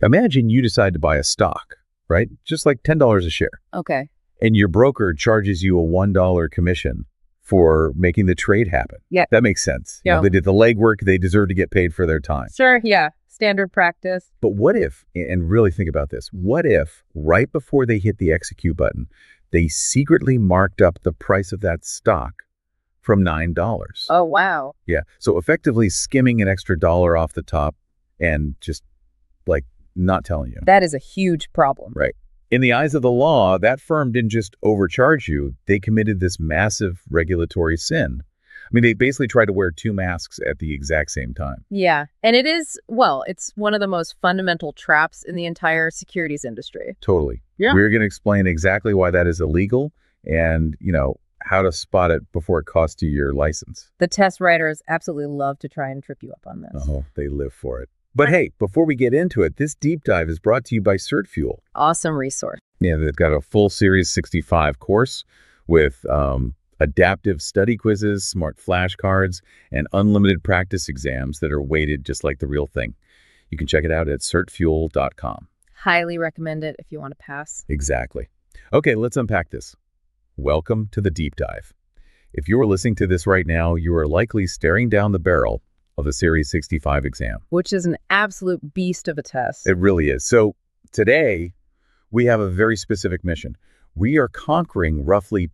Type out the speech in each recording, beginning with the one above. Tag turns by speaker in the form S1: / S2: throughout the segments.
S1: Imagine you decide to buy a stock, right? Just like $10 a share.
S2: Okay.
S1: And your broker charges you a $1 commission for making the trade happen.
S2: Yeah.
S1: That makes sense.
S2: Yeah.
S1: They did the legwork. They deserve to get paid for their time.
S2: Sure, yeah. Standard practice.
S1: But what if, and really think about this, what if right before they hit the execute button, they secretly marked up the price of that stock from $9?
S2: Oh, wow.
S1: Yeah. So effectively skimming an extra dollar off the top and just like not telling you.
S2: That is a huge problem.
S1: Right. In the eyes of the law, that firm didn't just overcharge you. They committed this massive regulatory sin. I mean, they basically tried to wear two masks at the exact same time.
S2: Yeah. And it is, well, it's one of the most fundamental traps in the entire securities industry.
S1: Totally.
S2: Yeah.
S1: We're going to explain exactly why that is illegal and, how to spot it before it costs you your license.
S2: The test writers absolutely love to try and trip you up on this.
S1: Oh, they live for it. But hey, before we get into it, this deep dive is brought to you by CertFuel.
S2: Awesome resource.
S1: Yeah, they've got a full Series 65 course with adaptive study quizzes, smart flashcards, and unlimited practice exams that are weighted just like the real thing. You can check it out at certfuel.com.
S2: Highly recommend it if you want to pass.
S1: Exactly. Okay, let's unpack this. Welcome to the deep dive. If you're listening to this right now, you are likely staring down the barrel of the Series 65 exam.
S2: Which is an absolute beast of a test.
S1: It really is. So today, we have a very specific mission. We are conquering roughly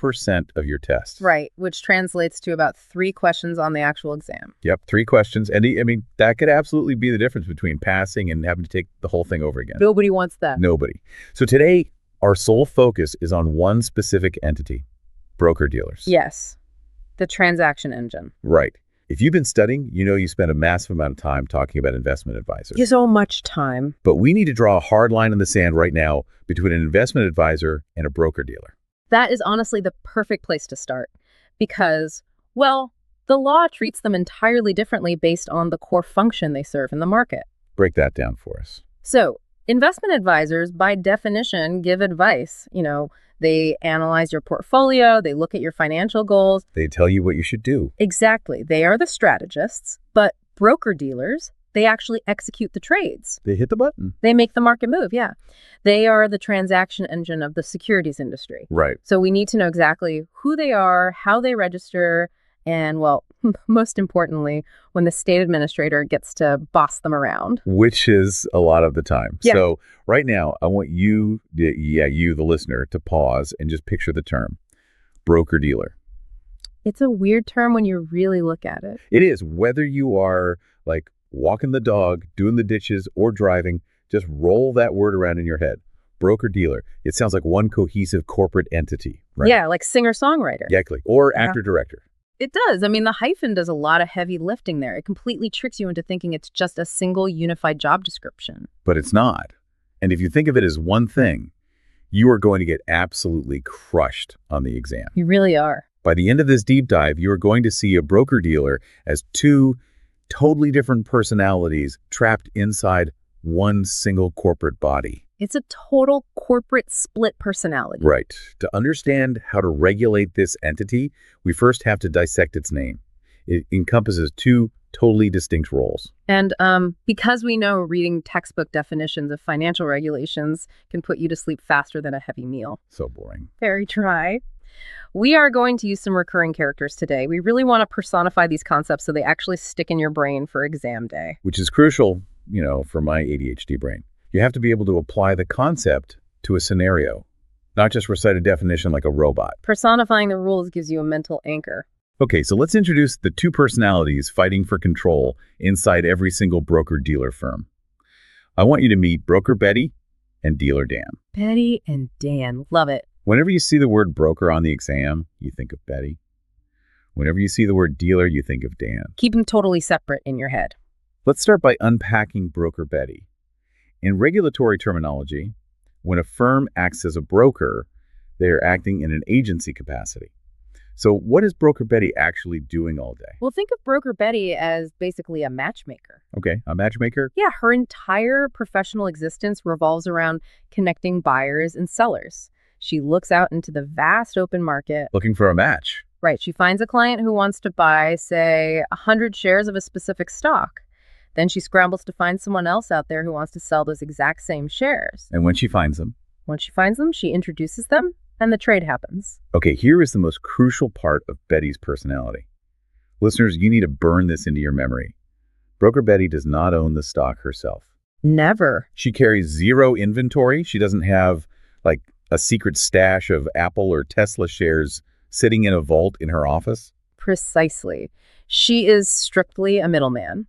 S1: 2% of your test.
S2: Right, which translates to about 3 questions on the actual exam.
S1: Yep, 3 questions. And I mean, that could absolutely be the difference between passing and having to take the whole thing over again.
S2: Nobody wants that.
S1: Nobody. So today, our sole focus is on one specific entity, broker-dealers.
S2: Yes, the transaction engine.
S1: Right. If you've been studying, you spend a massive amount of time talking about investment advisors.
S2: So much time.
S1: But we need to draw a hard line in the sand right now between an investment advisor and a broker-dealer.
S2: That is honestly the perfect place to start because, well, the law treats them entirely differently based on the core function they serve in the market.
S1: Break that down for us.
S2: So, investment advisors, by definition, give advice. They analyze your portfolio, they look at your financial goals.
S1: They tell you what you should do.
S2: Exactly. They are the strategists, but broker-dealers, they actually execute the trades.
S1: They hit the button.
S2: They make the market move, yeah. They are the transaction engine of the securities industry.
S1: Right.
S2: So we need to know exactly who they are, how they register, and, well, most importantly, when the state administrator gets to boss them around.
S1: Which is a lot of the time.
S2: Yeah.
S1: So right now, I want you, the listener, to pause and just picture the term broker-dealer.
S2: It's a weird term when you really look at it.
S1: It is. Whether you are like walking the dog, doing the dishes, or driving, just roll that word around in your head. Broker-dealer. It sounds like one cohesive corporate entity, right?
S2: Yeah, like singer-songwriter.
S1: Exactly. Or actor-director.
S2: It does. I mean, the hyphen does a lot of heavy lifting there. It completely tricks you into thinking it's just a single unified job description.
S1: But it's not. And if you think of it as one thing, you are going to get absolutely crushed on the exam.
S2: You really are.
S1: By the end of this deep dive, you are going to see a broker-dealer as 2 totally different personalities trapped inside one single corporate body.
S2: It's a total corporate split personality.
S1: Right. To understand how to regulate this entity, we first have to dissect its name. It encompasses 2 totally distinct roles.
S2: And because we know reading textbook definitions of financial regulations can put you to sleep faster than a heavy meal.
S1: So boring.
S2: Very dry. We are going to use some recurring characters today. We really want to personify these concepts so they actually stick in your brain for exam day.
S1: Which is crucial, for my ADHD brain. You have to be able to apply the concept to a scenario, not just recite a definition like a robot.
S2: Personifying the rules gives you a mental anchor.
S1: Okay, so let's introduce the 2 personalities fighting for control inside every single broker-dealer firm. I want you to meet Broker Betty and Dealer Dan.
S2: Betty and Dan. Love it.
S1: Whenever you see the word broker on the exam, you think of Betty. Whenever you see the word dealer, you think of Dan.
S2: Keep them totally separate in your head.
S1: Let's start by unpacking Broker Betty. In regulatory terminology, when a firm acts as a broker, they are acting in an agency capacity. So what is Broker Betty actually doing all day?
S2: Well, think of Broker Betty as basically a matchmaker.
S1: Okay, a matchmaker?
S2: Yeah, her entire professional existence revolves around connecting buyers and sellers. She looks out into the vast open market.
S1: Looking for a match.
S2: Right. She finds a client who wants to buy, say, 100 shares of a specific stock. Then she scrambles to find someone else out there who wants to sell those exact same shares.
S1: And when she finds them,
S2: Once she finds them, she introduces them, and the trade happens.
S1: okay, here is the most crucial part of Betty's personality. Listeners, you need to burn this into your memory. Broker Betty does not own the stock herself.
S2: Never.
S1: She carries zero inventory. She doesn't have like a secret stash of Apple or Tesla shares sitting in a vault in her office.
S2: Precisely. She is strictly a middleman.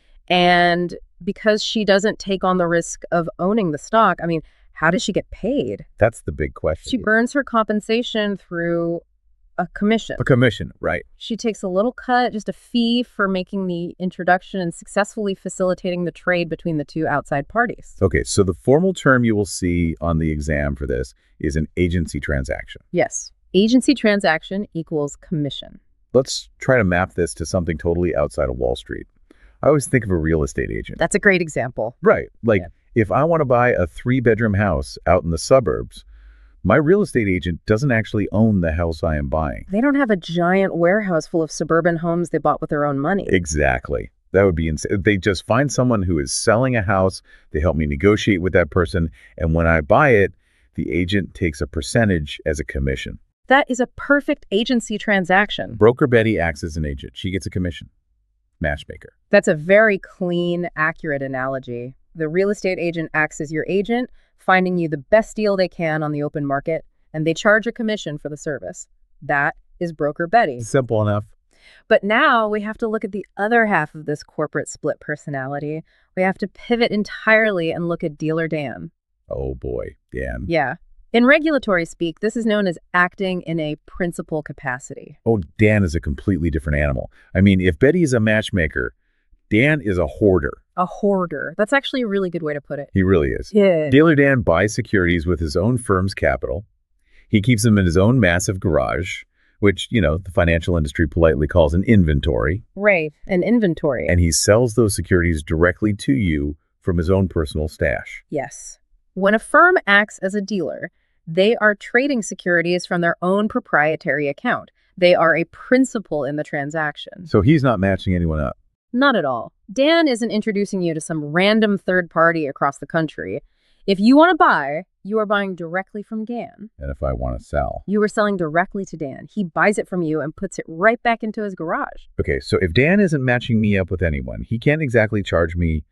S2: And because she doesn't take on the risk of owning the stock, how does she get paid?
S1: That's the big question.
S2: She earns her compensation through a commission.
S1: A commission, right?
S2: She takes a little cut, just a fee for making the introduction and successfully facilitating the trade between the two outside parties.
S1: Okay, so the formal term you will see on the exam for this is an agency transaction.
S2: Yes. Agency transaction equals commission.
S1: Let's try to map this to something totally outside of Wall Street. I always think of a real estate agent.
S2: That's a great example.
S1: Right. Like,
S2: Yeah.
S1: if I want to buy a 3-bedroom house out in the suburbs, my real estate agent doesn't actually own the house I am buying.
S2: They don't have a giant warehouse full of suburban homes they bought with their own money.
S1: Exactly. That would be insane. They just find someone who is selling a house. They help me negotiate with that person. And when I buy it, the agent takes a percentage as a commission.
S2: That is a perfect agency transaction.
S1: Broker Betty acts as an agent. She gets a commission. Matchmaker.
S2: That's a very clean, accurate analogy. The real estate agent acts as your agent, finding you the best deal they can on the open market, and they charge a commission for the service. That is Broker Betty.
S1: Simple enough.
S2: But now we have to look at the other half of this corporate split personality. We have to pivot entirely and look at Dealer Dan.
S1: Oh boy, Dan.
S2: Yeah. In regulatory speak, this is known as acting in a principal capacity.
S1: Oh, Dan is a completely different animal. I mean, if Betty is a matchmaker, Dan is a hoarder.
S2: A hoarder. That's actually a really good way to put it.
S1: He really is.
S2: Yeah.
S1: Dealer Dan buys securities with his own firm's capital. He keeps them in his own massive garage, which, the financial industry politely calls an inventory.
S2: Right. An inventory.
S1: And he sells those securities directly to you from his own personal stash.
S2: Yes. When a firm acts as a dealer, they are trading securities from their own proprietary account. They are a principal in the transaction.
S1: So he's not matching anyone up.
S2: Not at all. Dan isn't introducing you to some random third party across the country. If you want to buy, you are buying directly from Dan.
S1: And if I want to sell.
S2: You are selling directly to Dan. He buys it from you and puts it right back into his garage.
S1: Okay, so if Dan isn't matching me up with anyone, he can't exactly charge me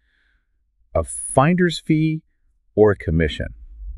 S1: a finder's fee or a commission.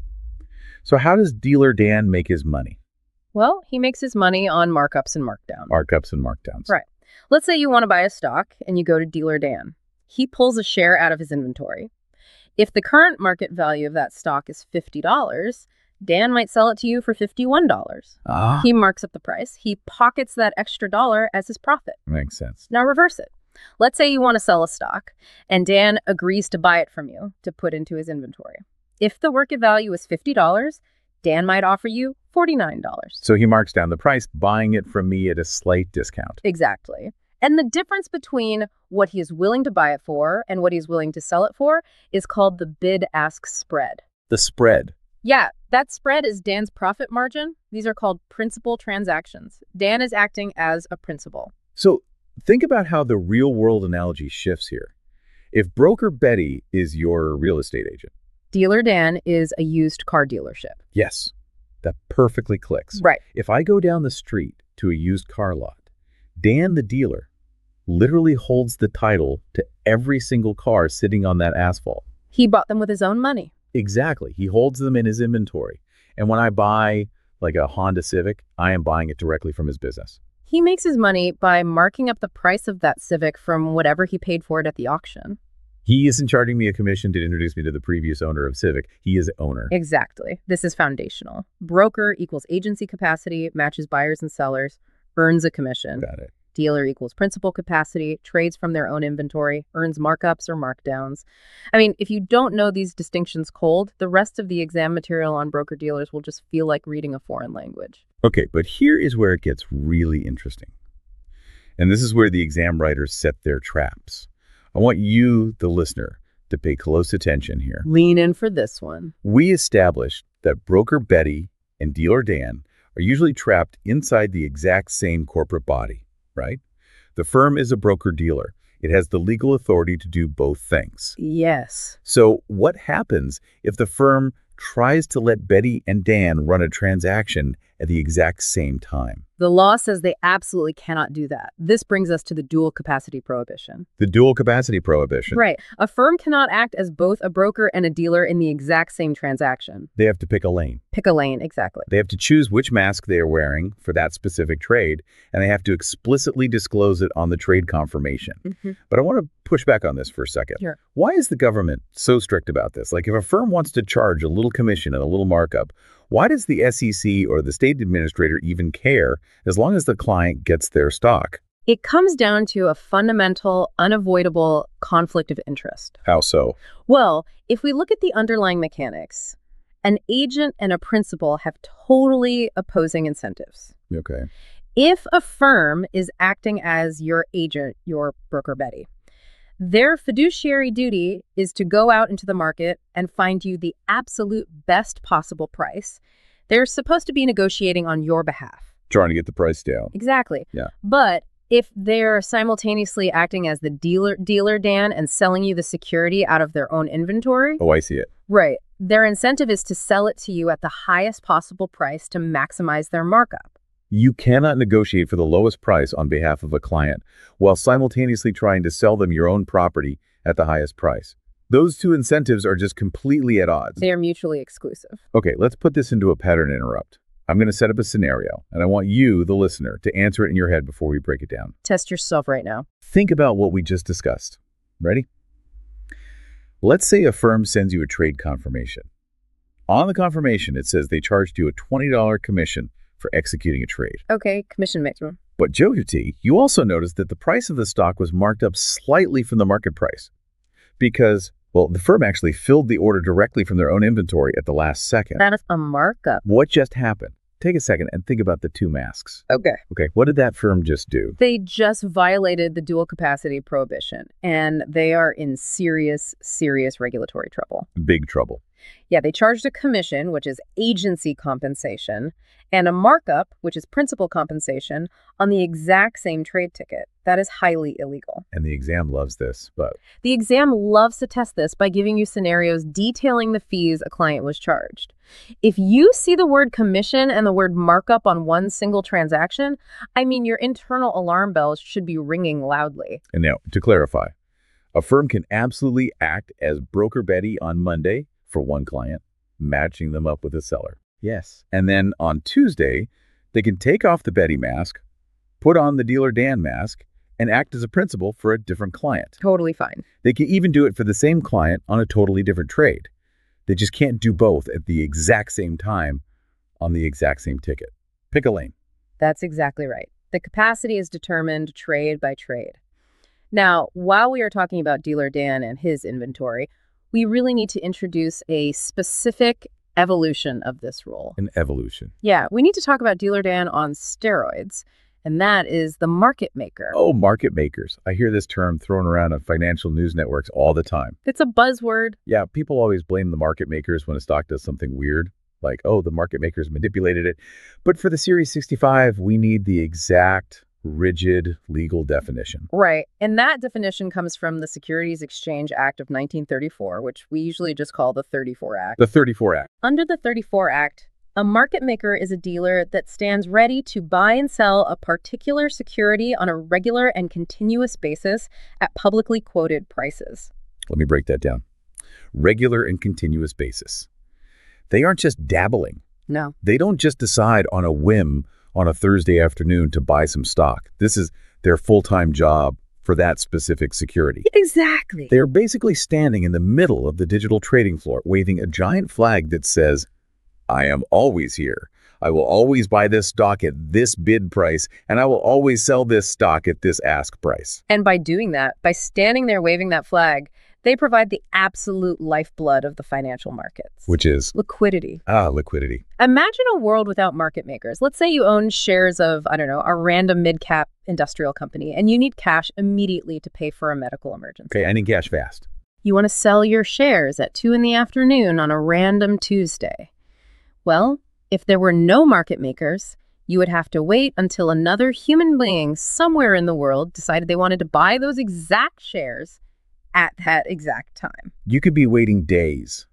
S1: So how does Dealer Dan make his money?
S2: Well, he makes his money on markups and markdowns.
S1: Markups and markdowns.
S2: Right. Let's say you want to buy a stock and you go to Dealer Dan. He pulls a share out of his inventory. If the current market value of that stock is $50, Dan might sell it to you for $51. He marks up the price. He pockets that extra dollar as his profit.
S1: Makes sense.
S2: Now reverse it. Let's say you want to sell a stock and Dan agrees to buy it from you to put into his inventory. If the market value is $50, Dan might offer you $49.
S1: So he marks down the price, buying it from me at a slight discount.
S2: Exactly. And the difference between what he is willing to buy it for and what he's willing to sell it for is called the bid-ask spread.
S1: The spread.
S2: Yeah, that spread is Dan's profit margin. These are called principal transactions. Dan is acting as a principal.
S1: So think about how the real-world analogy shifts here. If Broker Betty is your real estate agent.
S2: Dealer Dan is a used car dealership.
S1: Yes, that perfectly clicks.
S2: Right.
S1: If I go down the street to a used car lot, Dan the dealer literally holds the title to every single car sitting on that asphalt.
S2: He bought them with his own money.
S1: Exactly. He holds them in his inventory. And when I buy like a Honda Civic, I am buying it directly from his business.
S2: He makes his money by marking up the price of that Civic from whatever he paid for it at the auction.
S1: He isn't charging me a commission to introduce me to the previous owner of Civic. He is owner.
S2: Exactly. This is foundational. Broker equals agency capacity, matches buyers and sellers, earns a commission.
S1: Got it.
S2: Dealer equals principal capacity, trades from their own inventory, earns markups or markdowns. If you don't know these distinctions cold, the rest of the exam material on broker dealers will just feel like reading a foreign language.
S1: Okay, but here is where it gets really interesting. And this is where the exam writers set their traps. I want you, the listener, to pay close attention here.
S2: Lean in for this one.
S1: We established that Broker Betty and Dealer Dan are usually trapped inside the exact same corporate body, right? The firm is a broker-dealer. It has the legal authority to do both things.
S2: Yes.
S1: So what happens if the firm tries to let Betty and Dan run a transaction at the exact same time?
S2: The law says they absolutely cannot do that. This brings us to the dual capacity prohibition.
S1: The dual capacity prohibition.
S2: Right. A firm cannot act as both a broker and a dealer in the exact same transaction.
S1: They have to pick a lane.
S2: Pick a lane, exactly.
S1: They have to choose which mask they are wearing for that specific trade, and they have to explicitly disclose it on the trade confirmation. But I want to push back on this for a second.
S2: Sure.
S1: Why is the government so strict about this? Like, if a firm wants to charge a little commission and a little markup, why does the SEC or the state administrator even care as long as the client gets their stock?
S2: It comes down to a fundamental, unavoidable conflict of interest.
S1: How so?
S2: Well, if we look at the underlying mechanics, an agent and a principal have totally opposing incentives.
S1: Okay.
S2: If a firm is acting as your agent, your broker Betty, their fiduciary duty is to go out into the market and find you the absolute best possible price. They're supposed to be negotiating on your behalf.
S1: Trying to get the price down.
S2: Exactly.
S1: Yeah.
S2: But if they're simultaneously acting as the dealer, Dan, and selling you the security out of their own inventory.
S1: Oh, I see it.
S2: Right. Their incentive is to sell it to you at the highest possible price to maximize their markup.
S1: You cannot negotiate for the lowest price on behalf of a client while simultaneously trying to sell them your own property at the highest price. Those two incentives are just completely at odds.
S2: They are mutually exclusive.
S1: Okay, let's put this into a pattern interrupt. I'm going to set up a scenario, and I want you, the listener, to answer it in your head before we break it down.
S2: Test yourself right now.
S1: Think about what we just discussed. Ready? Let's say a firm sends you a trade confirmation. On the confirmation, it says they charged you a $20 commission for executing a trade.
S2: Okay, commission maximum.
S1: But Joe T, you also noticed that the price of the stock was marked up slightly from the market price because, well, the firm actually filled the order directly from their own inventory at the last second.
S2: That is a markup.
S1: What just happened? Take a second and think about the two masks.
S2: Okay.
S1: Okay, what did that firm just do?
S2: They just violated the dual capacity prohibition, and they are in serious, serious regulatory trouble.
S1: Big trouble.
S2: Yeah, they charged a commission, which is agency compensation, and a markup, which is principal compensation, on the exact same trade ticket. That is highly illegal.
S1: And the exam loves this, but
S2: The exam loves to test this by giving you scenarios detailing the fees a client was charged. If you see the word commission and the word markup on one single transaction, I mean, your internal alarm bells should be ringing loudly.
S1: And now, to clarify, a firm can absolutely act as broker Betty on Monday for one client, matching them up with a seller. Yes. And then on Tuesday, they can take off the Betty mask, put on the dealer Dan mask, and act as a principal for a different client.
S2: Totally fine.
S1: They can even do it for the same client on a totally different trade. They just can't do both at the exact same time on the exact same ticket. Pick a lane.
S2: That's exactly right. The capacity is determined trade by trade. Now, while we are talking about Dealer Dan and his inventory, we really need to introduce a specific evolution of this rule.
S1: An evolution.
S2: Yeah, we need to talk about Dealer Dan on steroids, and that is the market maker.
S1: Oh, market makers. I hear this term thrown around on financial news networks all the time.
S2: It's a buzzword.
S1: Yeah, people always blame the market makers when a stock does something weird, like, oh, the market makers manipulated it. But for the Series 65, we need the exact, rigid legal definition.
S2: Right, and that definition comes from the Securities Exchange Act of 1934, which we usually just call the 34 Act.
S1: The 34 Act.
S2: Under the 34 Act, a market maker is a dealer that stands ready to buy and sell a particular security on a regular and continuous basis at publicly quoted prices.
S1: Let me break that down. Regular and continuous basis. They aren't just dabbling.
S2: No.
S1: They don't just decide on a whim on a Thursday afternoon to buy some stock. This is their full-time job for that specific security.
S2: Exactly.
S1: They're basically standing in the middle of the digital trading floor, waving a giant flag that says, I am always here. I will always buy this stock at this bid price, and I will always sell this stock at this ask price.
S2: And by doing that, by standing there waving that flag, they provide the absolute lifeblood of the financial markets.
S1: Which is?
S2: Liquidity.
S1: Liquidity.
S2: Imagine a world without market makers. Let's say you own shares of, I don't know, a random mid-cap industrial company, and you need cash immediately to pay for a medical emergency.
S1: Okay, I need cash fast.
S2: You want to sell your shares at 2 p.m. on a random Tuesday. Well, if there were no market makers, You would have to wait until another human being somewhere in the world decided they wanted to buy those exact shares at that exact time.
S1: You could be waiting days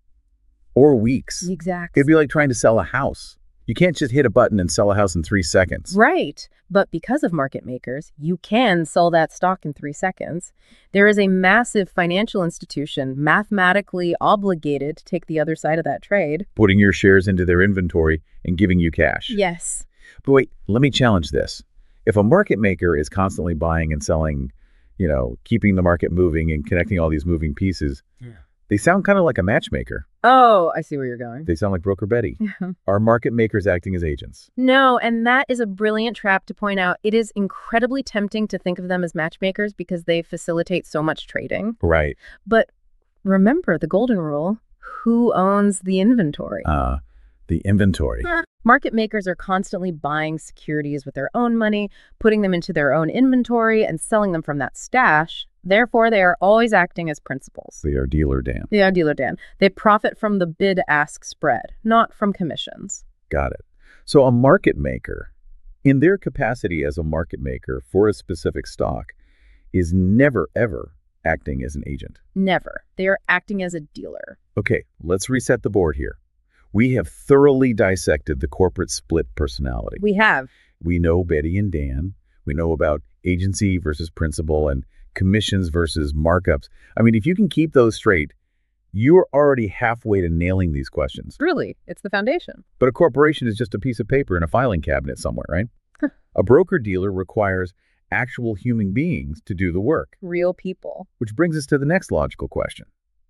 S1: or weeks.
S2: Exactly.
S1: It'd be like trying to sell a house. You can't just hit a button and sell a house in 3 seconds.
S2: Right. But because of market makers, you can sell that stock in 3 seconds. There is a massive financial institution mathematically obligated to take the other side of that trade.
S1: Putting your shares into their inventory and giving you cash.
S2: Yes.
S1: But wait, let me challenge this. If a market maker is constantly buying and selling, keeping the market moving and connecting all these moving pieces, they sound kind of like a matchmaker.
S2: Oh, I see where you're going.
S1: They sound like Broker Betty. Are market makers acting as agents?
S2: No, and that is a brilliant trap to point out. It is incredibly tempting to think of them as matchmakers because they facilitate so much trading.
S1: Right.
S2: But remember the golden rule, who owns the inventory?
S1: The inventory.
S2: Market makers are constantly buying securities with their own money, putting them into their own inventory, and selling them from that stash. Therefore, they are always acting as principals.
S1: They are dealer Dan.
S2: They are dealer Dan. They profit from the bid-ask spread, not from commissions.
S1: Got it. So a market maker, in their capacity as a market maker for a specific stock, is never, ever acting as an agent.
S2: Never. They are acting as a dealer.
S1: Okay, let's reset the board here. We have thoroughly dissected the corporate split personality.
S2: We have.
S1: We know Betty and Dan. We know about agency versus principal and commissions versus markups. I mean, if you can keep those straight, you're already halfway to nailing these questions.
S2: Really, it's the foundation.
S1: But a corporation is just a piece of paper in a filing cabinet somewhere, right? A broker-dealer requires actual human beings to do the work.
S2: Real people.
S1: Which brings us to the next logical question.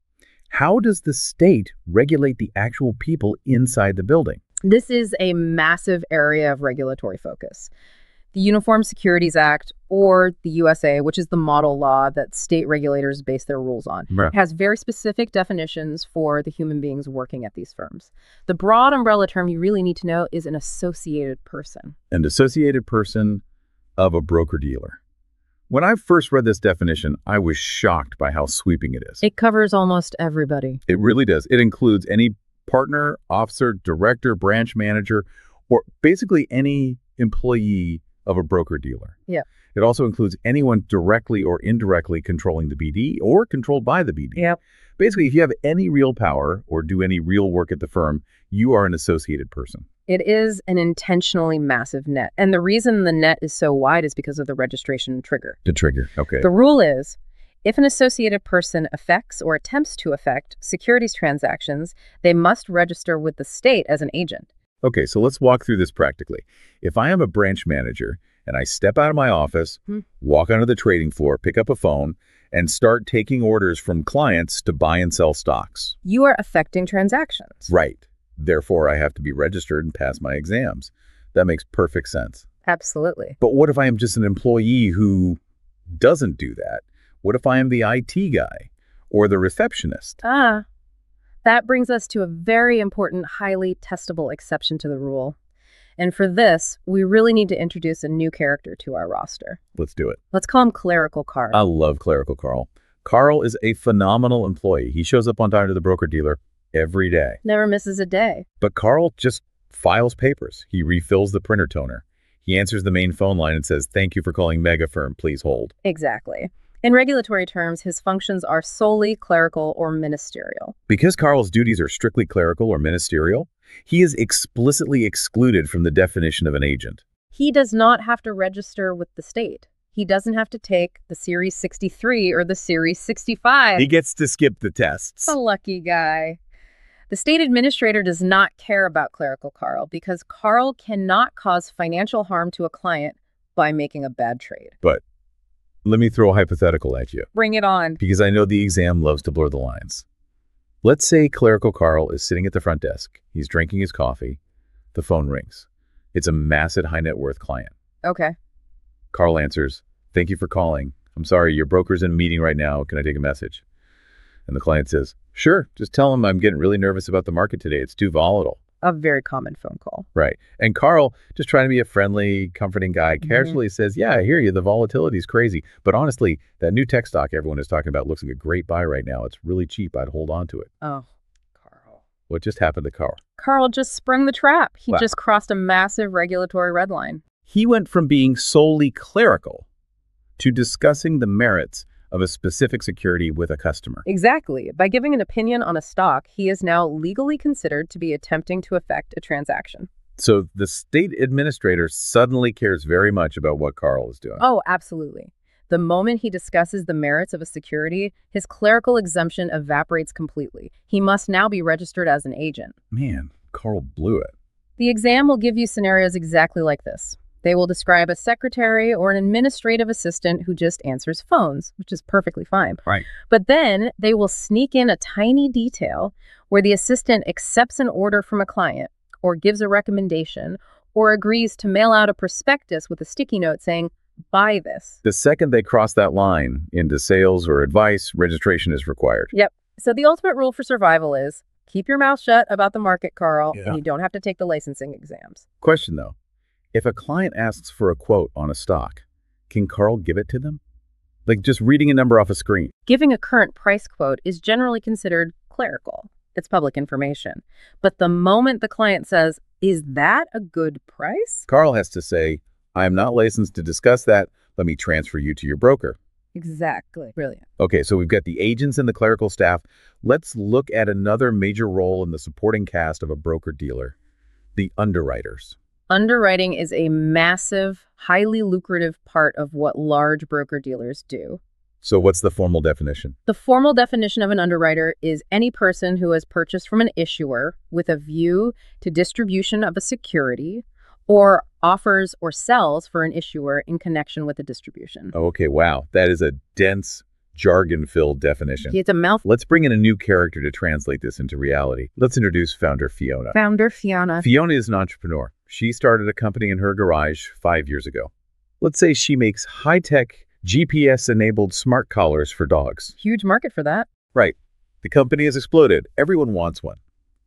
S1: How does the state regulate the actual people inside the building?
S2: This is a massive area of regulatory focus. The Uniform Securities Act, or the USA, which is the model law that state regulators base their rules on, has very specific definitions for the human beings working at these firms. The broad umbrella term you really need to know is an associated person.
S1: An associated person of a broker-dealer. When I first read this definition, I was shocked by how sweeping it is.
S2: It covers almost everybody.
S1: It really does. It includes any partner, officer, director, branch manager, or basically any employee of a broker-dealer.
S2: Yeah.
S1: It also includes anyone directly or indirectly controlling the BD or controlled by the BD.
S2: Yep.
S1: Basically, if you have any real power or do any real work at the firm, you are an associated person.
S2: It is an intentionally massive net. And the reason the net is so wide is because of the registration trigger.
S1: The trigger, okay.
S2: The rule is, if an associated person affects or attempts to affect securities transactions, they must register with the state as an agent.
S1: Okay, so let's walk through this practically. If I am a branch manager and I step out of my office, walk onto the trading floor, pick up a phone, and start taking orders from clients to buy and sell stocks.
S2: You are affecting transactions.
S1: Right. Therefore, I have to be registered and pass my exams. That makes perfect sense.
S2: Absolutely.
S1: But what if I am just an employee who doesn't do that? What if I am the IT guy or the receptionist?
S2: That brings us to a very important, highly testable exception to the rule. And for this, we really need to introduce a new character to our roster.
S1: Let's do it.
S2: Let's call him Clerical Carl.
S1: I love Clerical Carl. Carl is a phenomenal employee. He shows up on time to the broker-dealer every day.
S2: Never misses a day.
S1: But Carl just files papers. He refills the printer toner. He answers the main phone line and says, "Thank you for calling Mega Firm. Please hold."
S2: Exactly. In regulatory terms, his functions are solely clerical or ministerial.
S1: Because Carl's duties are strictly clerical or ministerial, he is explicitly excluded from the definition of an agent.
S2: He does not have to register with the state. He doesn't have to take the Series 63 or the Series 65.
S1: He gets to skip the tests.
S2: A lucky guy. The state administrator does not care about Clerical Carl because Carl cannot cause financial harm to a client by making a bad trade.
S1: But let me throw a hypothetical at you.
S2: Bring it on.
S1: Because I know the exam loves to blur the lines. Let's say Clerical Carl is sitting at the front desk. He's drinking his coffee. The phone rings. It's a massive high net worth client.
S2: Okay.
S1: Carl answers, "Thank you for calling. I'm sorry, your broker's in a meeting right now. Can I take a message?" And the client says, "Sure, just tell him I'm getting really nervous about the market today. It's too volatile."
S2: A very common phone call.
S1: Right. And Carl, just trying to be a friendly, comforting guy, casually says, "Yeah, I hear you. The volatility is crazy. But honestly, that new tech stock everyone is talking about looks like a great buy right now. It's really cheap. I'd hold on to it."
S2: Oh, Carl.
S1: What just happened to Carl?
S2: Carl just sprung the trap. He
S1: Wow.
S2: just crossed a massive regulatory red line.
S1: He went from being solely clerical to discussing the merits of a specific security with a customer.
S2: Exactly. By giving an opinion on a stock, he is now legally considered to be attempting to affect a transaction.
S1: So the state administrator suddenly cares very much about what Carl is doing.
S2: Oh, absolutely. The moment he discusses the merits of a security, his clerical exemption evaporates completely. He must now be registered as an agent.
S1: Man, Carl blew it.
S2: The exam will give you scenarios exactly like this. They will describe a secretary or an administrative assistant who just answers phones, which is perfectly fine.
S1: Right.
S2: But then they will sneak in a tiny detail where the assistant accepts an order from a client or gives a recommendation or agrees to mail out a prospectus with a sticky note saying, buy this.
S1: The second they cross that line into sales or advice, registration is required.
S2: Yep. So the ultimate rule for survival is keep your mouth shut about the market, Carl,
S1: Yeah.
S2: and you don't have to take the licensing exams.
S1: Question though, if a client asks for a quote on a stock, can Carl give it to them? Like just reading a number off a screen.
S2: Giving a current price quote is generally considered clerical. It's public information. But the moment the client says, is that a good price?
S1: Carl has to say, I am not licensed to discuss that. Let me transfer you to your broker.
S2: Exactly. Brilliant.
S1: Okay, so we've got the agents and the clerical staff. Let's look at another major role in the supporting cast of a broker-dealer, the underwriters.
S2: Underwriting is a massive, highly lucrative part of what large broker-dealers do.
S1: So what's the formal definition?
S2: The formal definition of an underwriter is any person who has purchased from an issuer with a view to distribution of a security or offers or sells for an issuer in connection with the distribution.
S1: Oh, okay, wow. That is a dense, jargon-filled definition.
S2: It's a mouthful.
S1: Let's bring in a new character to translate this into reality. Let's introduce founder Fiona.
S2: Founder Fiona.
S1: Fiona is an entrepreneur. She started a company in her garage 5 years ago. Let's say she makes high-tech, GPS-enabled smart collars for dogs.
S2: Huge market for that.
S1: Right. The company has exploded. Everyone wants one.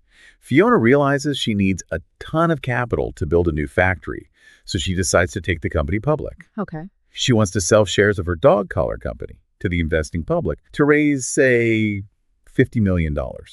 S1: Fiona realizes she needs a ton of capital to build a new factory, so she decides to take the company public.
S2: Okay.
S1: She wants to sell shares of her dog collar company to the investing public to raise, say, $50 million.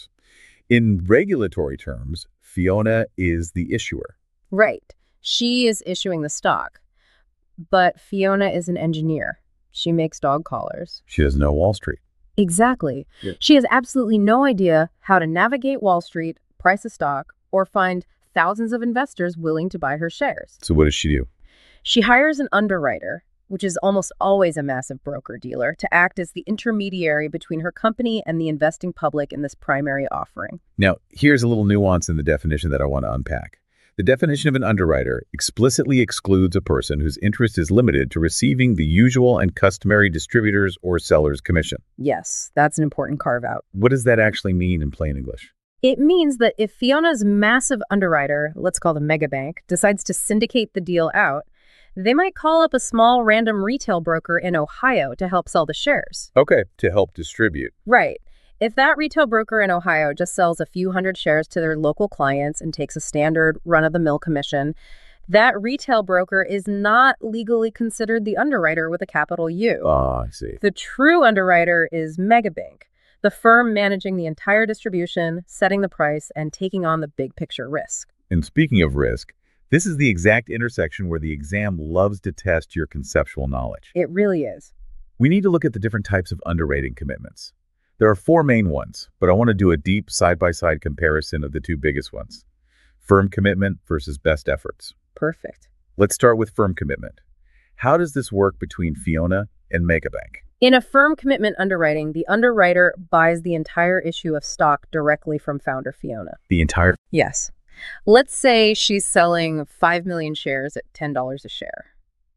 S1: In regulatory terms, Fiona is the issuer.
S2: Right. She is issuing the stock. But Fiona is an engineer. She makes dog collars.
S1: She doesn't know Wall Street.
S2: Exactly.
S1: Yeah.
S2: She has absolutely no idea how to navigate Wall Street, price a stock, or find thousands of investors willing to buy her shares.
S1: So what does she do?
S2: She hires an underwriter, which is almost always a massive broker-dealer, to act as the intermediary between her company and the investing public in this primary offering.
S1: Now, here's a little nuance in the definition that I want to unpack. The definition of an underwriter explicitly excludes a person whose interest is limited to receiving the usual and customary distributors or sellers' commission.
S2: Yes, that's an important carve-out.
S1: What does that actually mean in plain English?
S2: It means that if Fiona's massive underwriter, let's call them Megabank, decides to syndicate the deal out, they might call up a small random retail broker in Ohio to help sell the shares.
S1: Okay, to help distribute.
S2: Right. If that retail broker in Ohio just sells a few hundred shares to their local clients and takes a standard run-of-the-mill commission, that retail broker is not legally considered the underwriter with a capital U.
S1: Ah, I see.
S2: The true underwriter is Megabank, the firm managing the entire distribution, setting the price, and taking on the big picture risk.
S1: And speaking of risk, this is the exact intersection where the exam loves to test your conceptual knowledge.
S2: It really is.
S1: We need to look at the different types of underwriting commitments. There are 4 main ones, but I want to do a deep side-by-side comparison of the 2 biggest ones. Firm commitment versus best efforts.
S2: Perfect.
S1: Let's start with firm commitment. How does this work between Fiona and Megabank?
S2: In a firm commitment underwriting, the underwriter buys the entire issue of stock directly from founder Fiona.
S1: The entire...
S2: Yes. Let's say she's selling 5 million shares at $10 a share.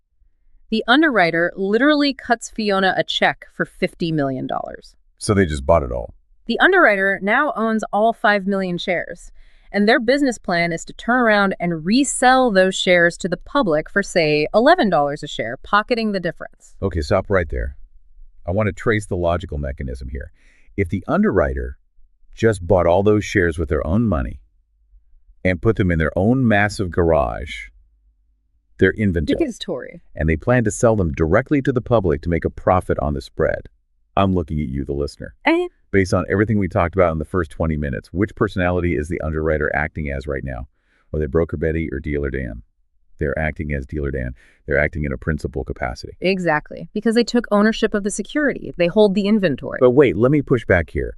S2: The underwriter literally cuts Fiona a check for $50 million.
S1: So they just bought it all.
S2: The underwriter now owns all 5 million shares, and their business plan is to turn around and resell those shares to the public for, say, $11 a share, pocketing the difference.
S1: Okay, stop right there. I want to trace the logical mechanism here. If the underwriter just bought all those shares with their own money and put them in their own massive garage, their inventory, and they plan to sell them directly to the public to make a profit on the spread, I'm looking at you, the listener. Based on everything we talked about in the first 20 minutes, which personality is the underwriter acting as right now? Are they Broker Betty or Dealer Dan? They're acting as Dealer Dan. They're acting in a principal capacity.
S2: Exactly, because they took ownership of the security. They hold the inventory.
S1: But wait, let me push back here.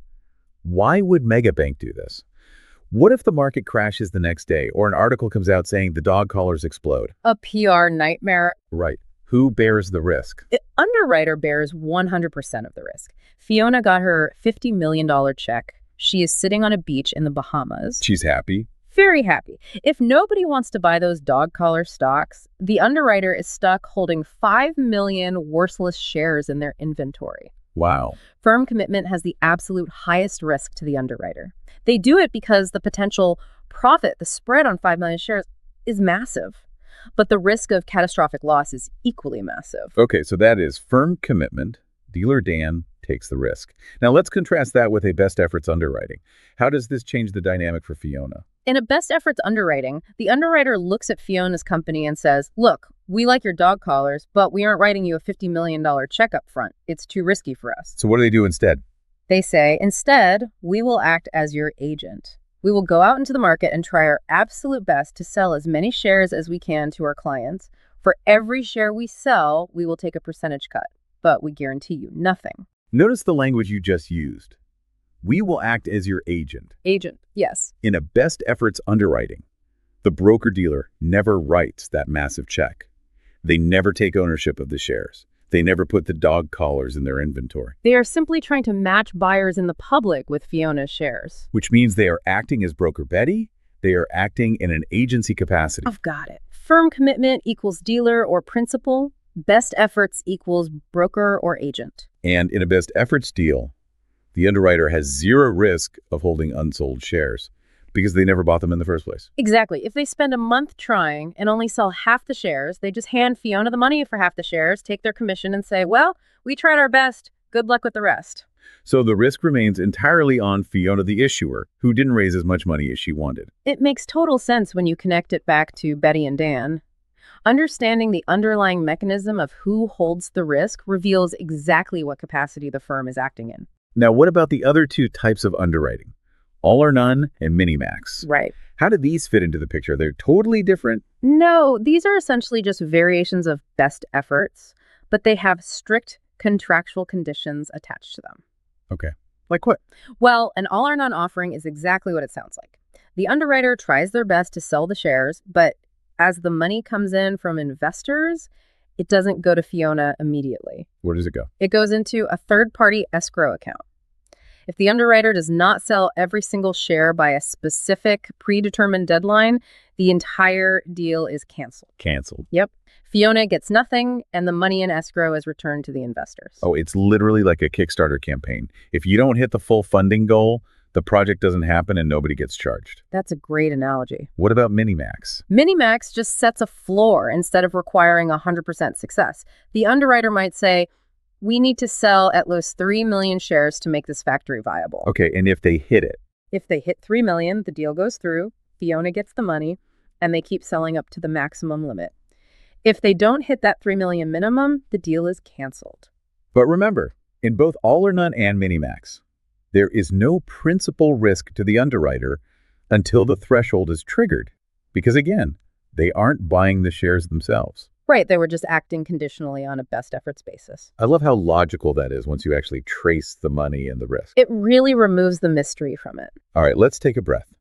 S1: Why would Megabank do this? What if the market crashes the next day or an article comes out saying the dog collars explode?
S2: A PR nightmare.
S1: Right. Who bears the risk?
S2: The underwriter bears 100% of the risk. Fiona got her $50 million check. She is sitting on a beach in the Bahamas.
S1: She's happy.
S2: Very happy. If nobody wants to buy those dog collar stocks, the underwriter is stuck holding 5 million worthless shares in their inventory.
S1: Wow.
S2: Firm commitment has the absolute highest risk to the underwriter. They do it because the potential profit, the spread on 5 million shares, is massive. But the risk of catastrophic loss is equally massive.
S1: Okay, so that is firm commitment. Dealer Dan takes the risk. Now let's contrast that with a best efforts underwriting. How does this change the dynamic for Fiona?
S2: In a best efforts underwriting, the underwriter looks at Fiona's company and says, look, we like your dog collars, but we aren't writing you a $50 million check up front. It's too risky for us.
S1: So what do they do instead?
S2: They say, instead, we will act as your agent. We will go out into the market and try our absolute best to sell as many shares as we can to our clients. For every share we sell, we will take a percentage cut, but we guarantee you nothing.
S1: Notice the language you just used. We will act as your agent.
S2: Agent, yes.
S1: In a best efforts underwriting, the broker-dealer never writes that massive check. They never take ownership of the shares. They never put the dog collars in their inventory.
S2: They are simply trying to match buyers in the public with Fiona's shares.
S1: Which means they are acting as Broker Betty. They are acting in an agency capacity.
S2: I've got it. Firm commitment equals dealer or principal. Best efforts equals broker or agent.
S1: And in a best efforts deal, the underwriter has zero risk of holding unsold shares because they never bought them in the first place.
S2: Exactly. If they spend a month trying and only sell half the shares, they just hand Fiona the money for half the shares, take their commission, and say, well, we tried our best. Good luck with the rest.
S1: So the risk remains entirely on Fiona the issuer, who didn't raise as much money as she wanted.
S2: It makes total sense when you connect it back to Betty and Dan. Understanding the underlying mechanism of who holds the risk reveals exactly what capacity the firm is acting in.
S1: Now, what about the other two types of underwriting? All or none and Minimax.
S2: Right.
S1: How do these fit into the picture? They're totally different.
S2: No, these are essentially just variations of best efforts, but they have strict contractual conditions attached to them.
S1: Okay. Like what?
S2: Well, an all or none offering is exactly what it sounds like. The underwriter tries their best to sell the shares, but as the money comes in from investors, it doesn't go to Fiona immediately.
S1: Where does it go?
S2: It goes into a third-party escrow account. If the underwriter does not sell every single share by a specific predetermined deadline, the entire deal is canceled.
S1: Canceled.
S2: Yep. Fiona gets nothing, and the money in escrow is returned to the investors.
S1: Oh, it's literally like a Kickstarter campaign. If you don't hit the full funding goal, the project doesn't happen and nobody gets charged.
S2: That's a great analogy.
S1: What about Minimax?
S2: Minimax just sets a floor instead of requiring 100% success. The underwriter might say, we need to sell at least 3 million shares to make this factory viable.
S1: Okay, and if they hit it?
S2: If they hit 3 million, the deal goes through, Fiona gets the money, and they keep selling up to the maximum limit. If they don't hit that 3 million minimum, the deal is canceled.
S1: But remember, in both All or None and Minimax, there is no principal risk to the underwriter until the threshold is triggered. Because again, they aren't buying the shares themselves.
S2: Right, they were just acting conditionally on a best efforts basis.
S1: I love how logical that is once you actually trace the money and the risk.
S2: It really removes the mystery from it.
S1: All right, let's take a breath.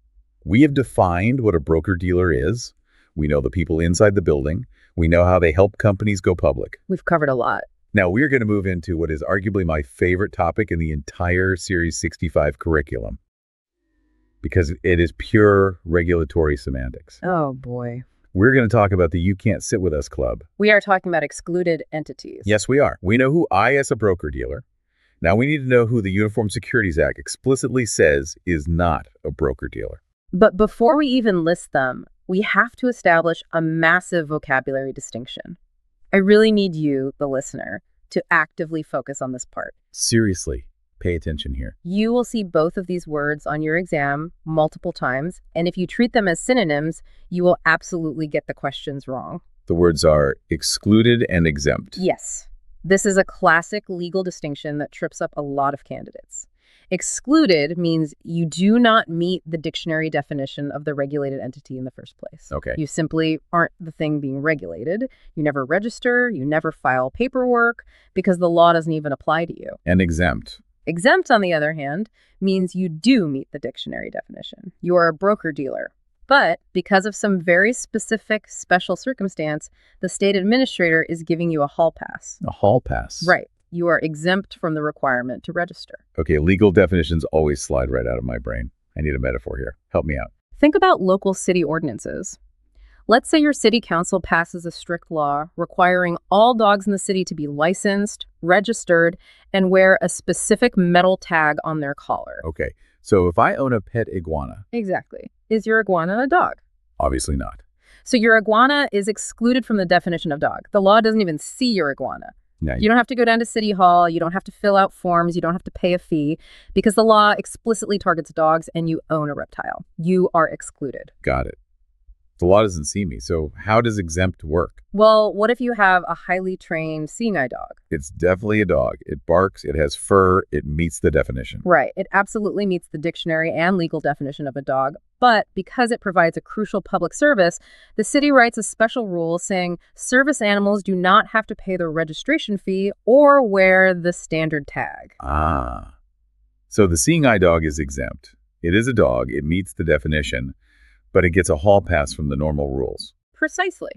S1: We have defined what a broker-dealer is. We know the people inside the building. We know how they help companies go public.
S2: We've covered a lot.
S1: Now, we're going to move into what is arguably my favorite topic in the entire Series 65 curriculum, because it is pure regulatory semantics.
S2: Oh, boy.
S1: We're going to talk about the You Can't Sit With Us Club.
S2: We are talking about excluded entities.
S1: Yes, we are. We know who I as a broker-dealer. Now we need to know who the Uniform Securities Act explicitly says is not a broker-dealer.
S2: But before we even list them, we have to establish a massive vocabulary distinction. I really need you, the listener, to actively focus on this part.
S1: Seriously, pay attention here.
S2: You will see both of these words on your exam multiple times, and if you treat them as synonyms, you will absolutely get the questions wrong.
S1: The words are excluded and exempt.
S2: Yes. This is a classic legal distinction that trips up a lot of candidates. Excluded means you do not meet the dictionary definition of the regulated entity in the first place.
S1: Okay.
S2: You simply aren't the thing being regulated. You never register, you never file paperwork, because the law doesn't even apply to you.
S1: And exempt.
S2: Exempt, on the other hand, means you do meet the dictionary definition. You are a broker-dealer. But because of some very specific special circumstance, the state administrator is giving you a hall pass.
S1: A hall pass.
S2: Right. You are exempt from the requirement to register.
S1: Okay, legal definitions always slide right out of my brain. I need a metaphor here. Help me out.
S2: Think about local city ordinances. Let's say your city council passes a strict law requiring all dogs in the city to be licensed, registered, and wear a specific metal tag on their collar.
S1: Okay, so if I own a pet iguana.
S2: Exactly. Is your iguana a dog?
S1: Obviously not.
S2: So your iguana is excluded from the definition of dog. The law doesn't even see your iguana.
S1: Yeah,
S2: You don't have to go down to City Hall. You don't have to fill out forms. You don't have to pay a fee because the law explicitly targets dogs and you own a reptile. You are excluded.
S1: got it. The law doesn't see me, so how does exempt work?
S2: Well, what if you have a highly trained seeing eye dog?
S1: It's definitely a dog. It barks, it has fur, it meets the definition.
S2: Right. It absolutely meets the dictionary and legal definition of a dog. But because it provides a crucial public service, the city writes a special rule saying service animals do not have to pay the registration fee or wear the standard tag.
S1: Ah. So the seeing eye dog is exempt. It is a dog, it meets the definition, but it gets a hall pass from the normal rules.
S2: Precisely.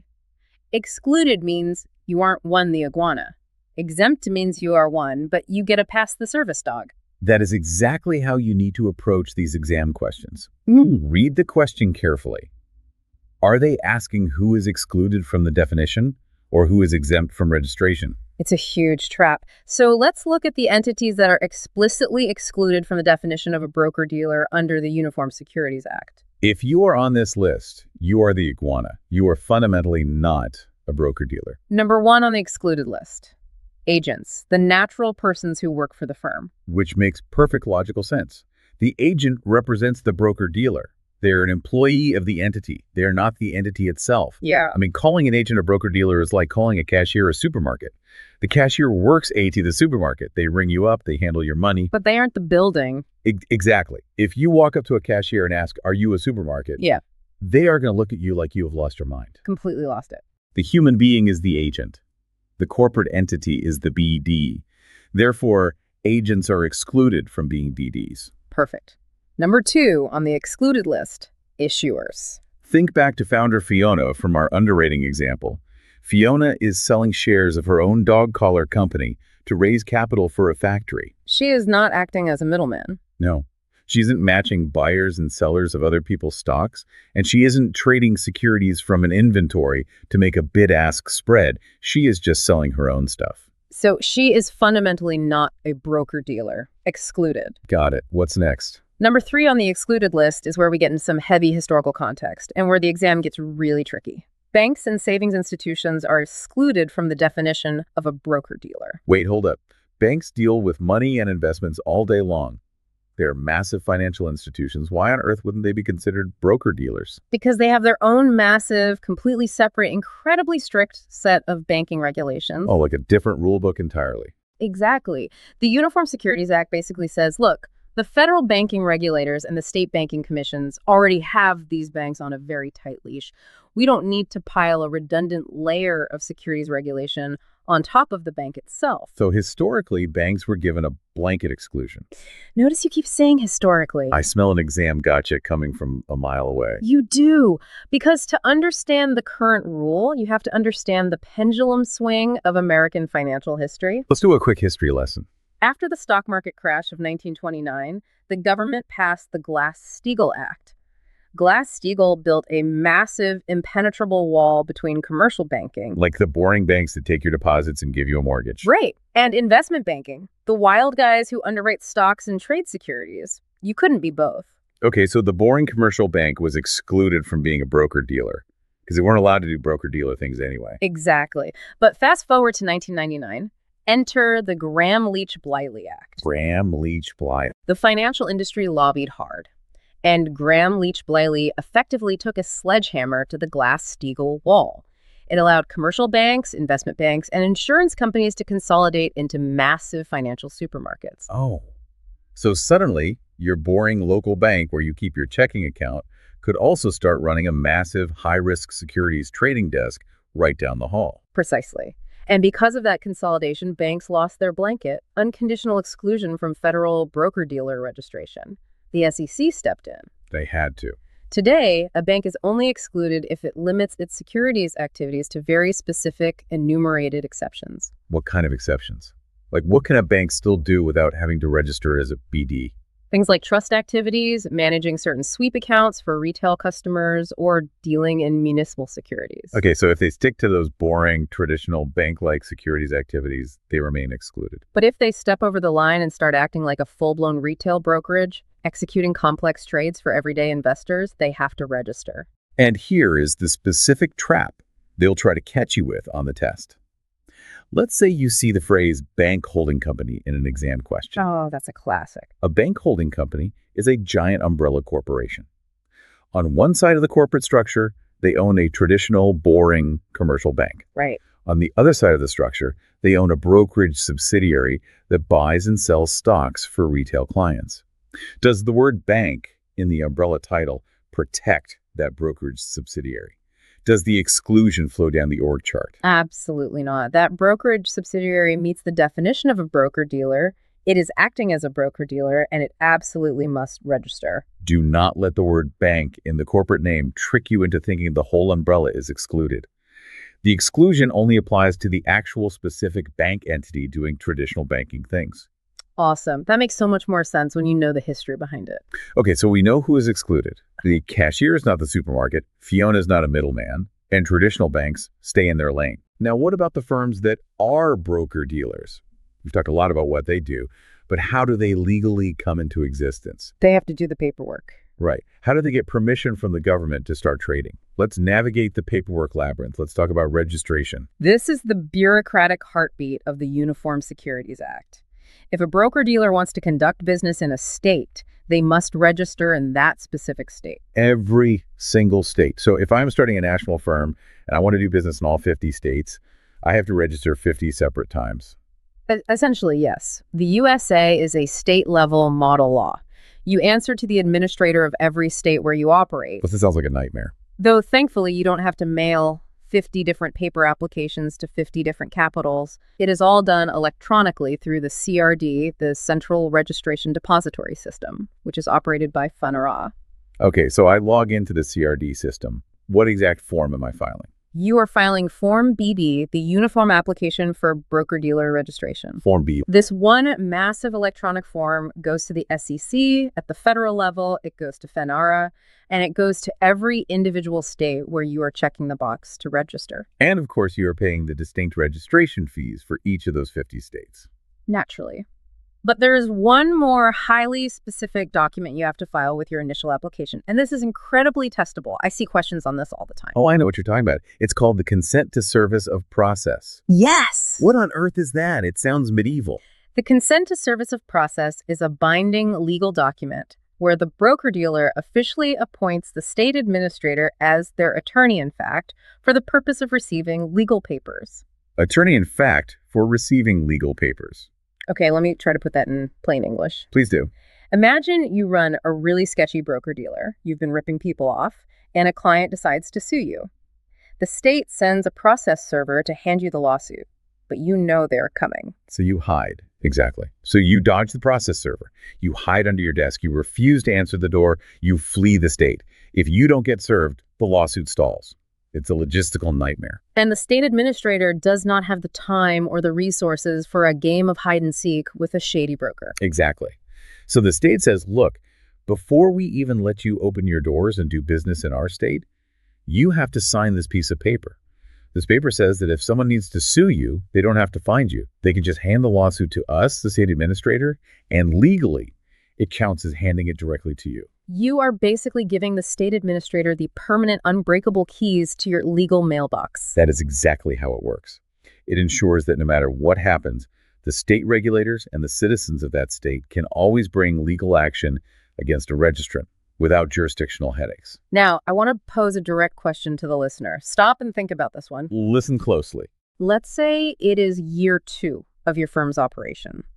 S2: Excluded means you aren't one the iguana. Exempt means you are one, but you get a pass the service dog.
S1: That is exactly how you need to approach these exam questions. Read the question carefully. Are they asking who is excluded from the definition or who is exempt from registration?
S2: It's a huge trap. So let's look at the entities that are explicitly excluded from the definition of a broker-dealer under the Uniform Securities Act.
S1: If you are on this list, you are the iguana. You are fundamentally not a broker-dealer.
S2: Number 1 on the excluded list. Agents, the natural persons who work for the firm.
S1: Which makes perfect logical sense. The agent represents the broker-dealer. They're an employee of the entity. They're not the entity itself.
S2: Yeah.
S1: I mean, calling an agent a broker-dealer is like calling a cashier a supermarket. The cashier works at the supermarket. They ring you up, they handle your money.
S2: But they aren't the building.
S1: Exactly. If you walk up to a cashier and ask, "Are you a supermarket?"
S2: Yeah.
S1: They are going to look at you like you have lost your mind.
S2: Completely lost it.
S1: The human being is the agent. The corporate entity is the BD. Therefore, agents are excluded from being BDs.
S2: Perfect. Number 2 on the excluded list, issuers.
S1: Think back to founder Fiona from our underwriting example. Fiona is selling shares of her own dog collar company to raise capital for a factory.
S2: She is not acting as a middleman.
S1: No, she isn't matching buyers and sellers of other people's stocks, and she isn't trading securities from an inventory to make a bid-ask spread. She is just selling her own stuff.
S2: So she is fundamentally not a broker-dealer. Excluded.
S1: Got it. What's next?
S2: Number 3 on the excluded list is where we get into some heavy historical context and where the exam gets really tricky. Banks and savings institutions are excluded from the definition of a broker-dealer.
S1: Wait, hold up. Banks deal with money and investments all day long. They're massive financial institutions. Why on earth wouldn't they be considered broker-dealers?
S2: Because they have their own massive, completely separate, incredibly strict set of banking regulations.
S1: Oh, like a different rule book entirely.
S2: Exactly. The Uniform Securities Act basically says, look, the federal banking regulators and the state banking commissions already have these banks on a very tight leash. We don't need to pile a redundant layer of securities regulation on top of the bank itself.
S1: So historically, banks were given a blanket exclusion.
S2: Notice you keep saying historically.
S1: I smell an exam gotcha coming from a mile away.
S2: You do, because to understand the current rule, you have to understand the pendulum swing of American financial history.
S1: Let's do a quick history lesson.
S2: After the stock market crash of 1929, the government passed the Glass-Steagall Act. Glass-Steagall built a massive, impenetrable wall between commercial banking,
S1: Like the boring banks that take your deposits and give you a mortgage.
S2: right, and investment banking, the wild guys who underwrite stocks and trade securities. You couldn't be both.
S1: Okay, so the boring commercial bank was excluded from being a broker-dealer because they weren't allowed to do broker-dealer things anyway.
S2: Exactly. But fast forward to 1999, enter the Gramm-Leach-Bliley Act.
S1: Gramm-Leach-Bliley.
S2: The financial industry lobbied hard, and Gramm-Leach-Bliley effectively took a sledgehammer to the Glass-Steagall wall. It allowed commercial banks, investment banks, and insurance companies to consolidate into massive financial supermarkets.
S1: Oh, So suddenly, your boring local bank where you keep your checking account could also start running a massive high-risk securities trading desk right down the hall.
S2: Precisely. And because of that consolidation, banks lost their blanket, unconditional exclusion from federal broker-dealer registration. The SEC stepped in.
S1: They had to.
S2: Today, a bank is only excluded if it limits its securities activities to very specific enumerated exceptions.
S1: What kind of exceptions? Like, what can a bank still do without having to register as a BD?
S2: Things like trust activities, managing certain sweep accounts for retail customers, or dealing in municipal securities.
S1: Okay, so if they stick to those boring, traditional bank-like securities activities, they remain excluded.
S2: But if they step over the line and start acting like a full-blown retail brokerage, executing complex trades for everyday investors, they have to register.
S1: And here is the specific trap they'll try to catch you with on the test. Let's say you see the phrase bank holding company in an exam question.
S2: Oh, that's a classic.
S1: A bank holding company is a giant umbrella corporation. On one side of the corporate structure, they own a traditional, boring commercial bank.
S2: Right.
S1: On the other side of the structure, they own a brokerage subsidiary that buys and sells stocks for retail clients. Does the word bank in the umbrella title protect that brokerage subsidiary? Does the exclusion flow down the org chart?
S2: Absolutely not. That brokerage subsidiary meets the definition of a broker-dealer. It is acting as a broker-dealer, and it absolutely must register.
S1: Do not let the word bank in the corporate name trick you into thinking the whole umbrella is excluded. The exclusion only applies to the actual specific bank entity doing traditional banking things.
S2: Awesome. That makes so much more sense when you know the history behind it.
S1: Okay, so we know who is excluded. The cashier is not the supermarket, Fiona is not a middleman, and traditional banks stay in their lane. Now, what about the firms that are broker-dealers? We've talked a lot about what they do, but how do they legally come into existence?
S2: They have to do the paperwork.
S1: Right. How do they get permission from the government to start trading? Let's navigate the paperwork labyrinth. Let's talk about registration.
S2: This is the bureaucratic heartbeat of the Uniform Securities Act. If a broker-dealer wants to conduct business in a state, they must register in that specific state.
S1: Every single state. So if I'm starting a national firm and I want to do business in all 50 states, I have to register 50 separate times.
S2: Essentially, yes. The USA is a state-level model law. You answer to the administrator of every state where you operate.
S1: This sounds like a nightmare.
S2: Though, thankfully, you don't have to mail 50 different paper applications to 50 different capitals. It is all done electronically through the CRD, the Central Registration Depository System, which is operated by FUNRA.
S1: Okay, so I log into the CRD system. What exact form am I filing?
S2: You are filing Form BD, the Uniform Application for Broker-Dealer Registration.
S1: Form B.
S2: This one massive electronic form goes to the SEC at the federal level, it goes to FINRA, and it goes to every individual state where you are checking the box to register.
S1: And of course, you are paying the distinct registration fees for each of those 50 states.
S2: Naturally. But there is one more highly specific document you have to file with your initial application, and this is incredibly testable. I see questions on this all the time.
S1: Oh, I know what you're talking about. It's called the Consent to Service of Process.
S2: Yes!
S1: What on earth is that? It sounds medieval.
S2: The Consent to Service of Process is a binding legal document where the broker-dealer officially appoints the state administrator as their attorney-in-fact for the purpose of receiving legal papers.
S1: Attorney-in-fact for receiving legal papers.
S2: Okay, let me try to put that in plain English.
S1: Please do.
S2: Imagine you run a really sketchy broker-dealer. You've been ripping people off, and a client decides to sue you. The state sends a process server to hand you the lawsuit, but you know they're coming.
S1: So you hide. Exactly. So you dodge the process server. You hide under your desk. You refuse to answer the door. You flee the state. If you don't get served, the lawsuit stalls. It's a logistical nightmare.
S2: And the state administrator does not have the time or the resources for a game of hide and seek with a shady broker.
S1: Exactly. So the state says, look, before we even let you open your doors and do business in our state, you have to sign this piece of paper. This paper says that if someone needs to sue you, they don't have to find you. They can just hand the lawsuit to us, the state administrator, and legally, it counts as handing it directly to you.
S2: You are basically giving the state administrator the permanent, unbreakable keys to your legal mailbox.
S1: That is exactly how it works. It ensures that no matter what happens, the state regulators and the citizens of that state can always bring legal action against a registrant without jurisdictional headaches.
S2: Now, I want to pose a direct question to the listener. Stop and think about this one.
S1: Listen closely.
S2: Let's say it is year 2 of your firm's operation.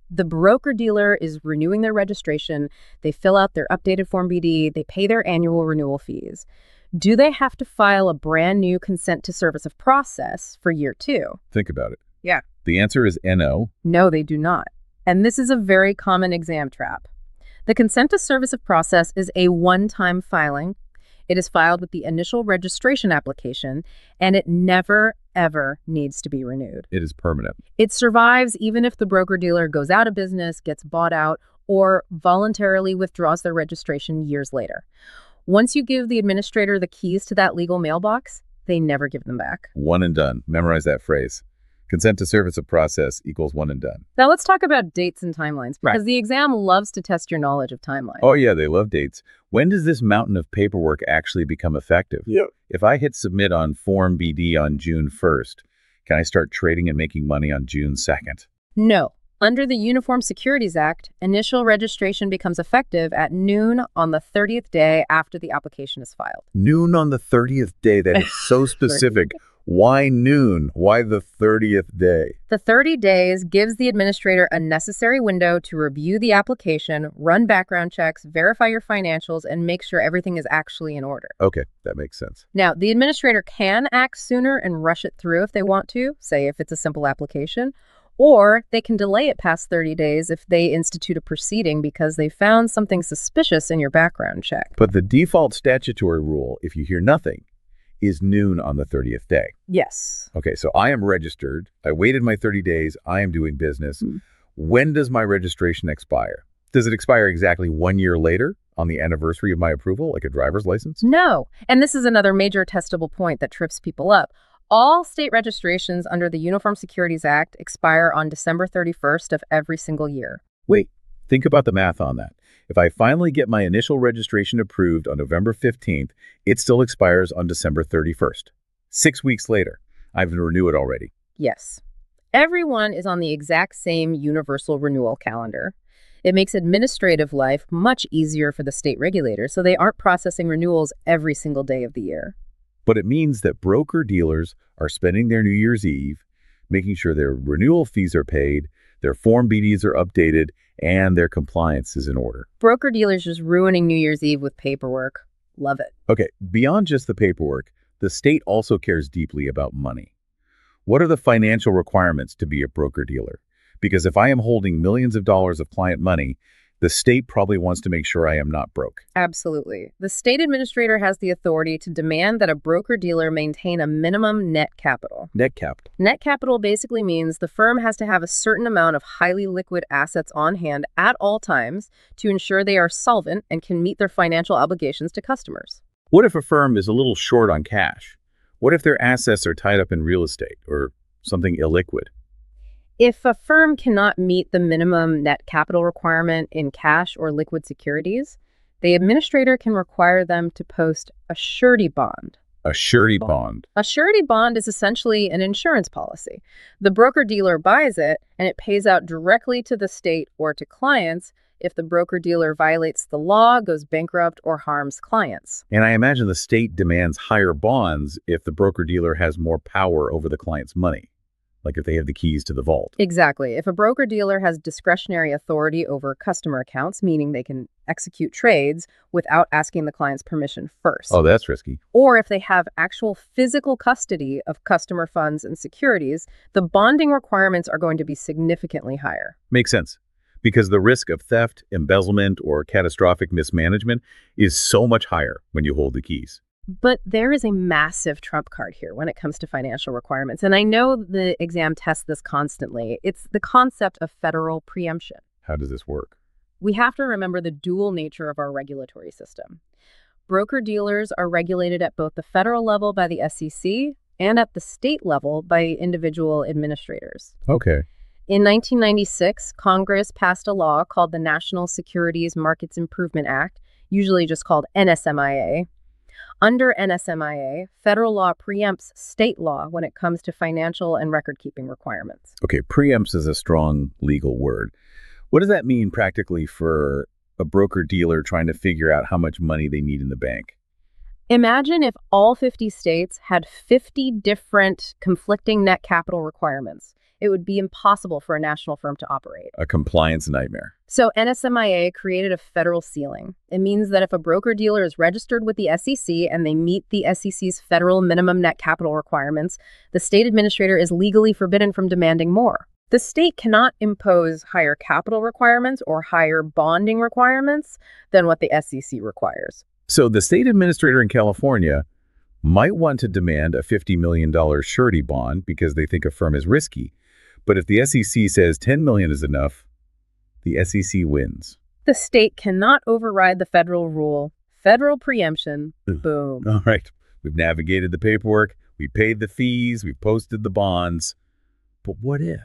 S2: The broker-dealer is renewing their registration, they fill out their updated Form BD, they pay their annual renewal fees. Do they have to file a brand new consent to service of process for year 2?
S1: Think about it.
S2: Yeah.
S1: The answer is no.
S2: No, they do not. And this is a very common exam trap. The consent to service of process is a one-time filing. It is filed with the initial registration application, and it never, ever needs to be renewed.
S1: It is permanent.
S2: It survives even if the broker-dealer goes out of business, gets bought out, or voluntarily withdraws their registration years later. Once you give the administrator the keys to that legal mailbox, they never give them back.
S1: One and done. Memorize that phrase. Consent to service of process equals one and done.
S2: Now let's talk about dates and timelines, because
S1: Right.
S2: the exam loves to test your knowledge of timelines.
S1: Oh, yeah, they love dates. When does this mountain of paperwork actually become effective?
S3: Yep.
S1: If I hit submit on Form BD on June 1st, can I start trading and making money on June 2nd?
S2: No. Under the Uniform Securities Act, initial registration becomes effective at noon on the 30th day after the application is filed.
S1: Noon on the 30th day. That is so specific. Why noon? Why the 30th day?
S2: The 30 days gives the administrator a necessary window to review the application, run background checks, verify your financials, and make sure everything is actually in order.
S1: Okay, that makes sense.
S2: Now, the administrator can act sooner and rush it through if they want to, say if it's a simple application, or they can delay it past 30 days if they institute a proceeding because they found something suspicious in your background check.
S1: But the default statutory rule, if you hear nothing, is noon on the 30th day.
S2: Yes.
S1: Okay, so I am registered. I waited my 30 days. I am doing business. When does my registration expire? Does it expire exactly 1 year later on the anniversary of my approval, like a driver's license?
S2: No. And this is another major testable point that trips people up. All state registrations under the Uniform Securities Act expire on December 31st of every single year.
S1: Wait, think about the math on that. If I finally get my initial registration approved on November 15th, it still expires on December 31st. 6 weeks later, I've renewed it already.
S2: Yes. Everyone is on the exact same universal renewal calendar. It makes administrative life much easier for the state regulators, so they aren't processing renewals every single day of the year.
S1: But it means that broker-dealers are spending their New Year's Eve, making sure their renewal fees are paid, their Form BDs are updated, and their compliance is in order.
S2: Broker-dealers just ruining New Year's Eve with paperwork. Love it.
S1: Okay, beyond just the paperwork, the state also cares deeply about money. What are the financial requirements to be a broker-dealer? Because if I am holding millions of dollars of client money, the state probably wants to make sure I am not broke.
S2: Absolutely. The state administrator has the authority to demand that a broker-dealer maintain a minimum net capital.
S1: Net capital.
S2: Net capital basically means the firm has to have a certain amount of highly liquid assets on hand at all times to ensure they are solvent and can meet their financial obligations to customers.
S1: What if a firm is a little short on cash? What if their assets are tied up in real estate or something illiquid?
S2: If a firm cannot meet the minimum net capital requirement in cash or liquid securities, the administrator can require them to post a surety bond.
S1: A surety bond.
S2: A surety bond is essentially an insurance policy. The broker-dealer buys it, and it pays out directly to the state or to clients if the broker-dealer violates the law, goes bankrupt, or harms clients.
S1: And I imagine the state demands higher bonds if the broker-dealer has more power over the client's money, like if they have the keys to the vault.
S2: Exactly. If a broker-dealer has discretionary authority over customer accounts, meaning they can execute trades without asking the client's permission first.
S1: Oh, that's risky.
S2: Or if they have actual physical custody of customer funds and securities, the bonding requirements are going to be significantly higher.
S1: Makes sense. Because the risk of theft, embezzlement, or catastrophic mismanagement is so much higher when you hold the keys.
S2: But there is a massive trump card here when it comes to financial requirements. And I know the exam tests this constantly. It's the concept of federal preemption.
S1: How does this work?
S2: We have to remember the dual nature of our regulatory system. Broker-dealers are regulated at both the federal level by the SEC and at the state level by individual administrators.
S1: Okay.
S2: In 1996, Congress passed a law called the National Securities Markets Improvement Act, usually just called NSMIA. Under NSMIA, federal law preempts state law when it comes to financial and record-keeping requirements.
S1: Okay, preempts is a strong legal word. What does that mean practically for a broker-dealer trying to figure out how much money they need in the bank?
S2: Imagine if all 50 states had 50 different conflicting net capital requirements. It would be impossible for a national firm to operate.
S1: A compliance nightmare.
S2: So NSMIA created a federal ceiling. It means that if a broker-dealer is registered with the SEC and they meet the SEC's federal minimum net capital requirements, the state administrator is legally forbidden from demanding more. The state cannot impose higher capital requirements or higher bonding requirements than what the SEC requires.
S1: So the state administrator in California might want to demand a $50 million surety bond because they think a firm is risky. But if the SEC says $10 million is enough, the SEC wins.
S2: The state cannot override the federal rule. Federal preemption. Boom.
S1: All right. We've navigated the paperwork. We paid the fees. We posted the bonds. But what if?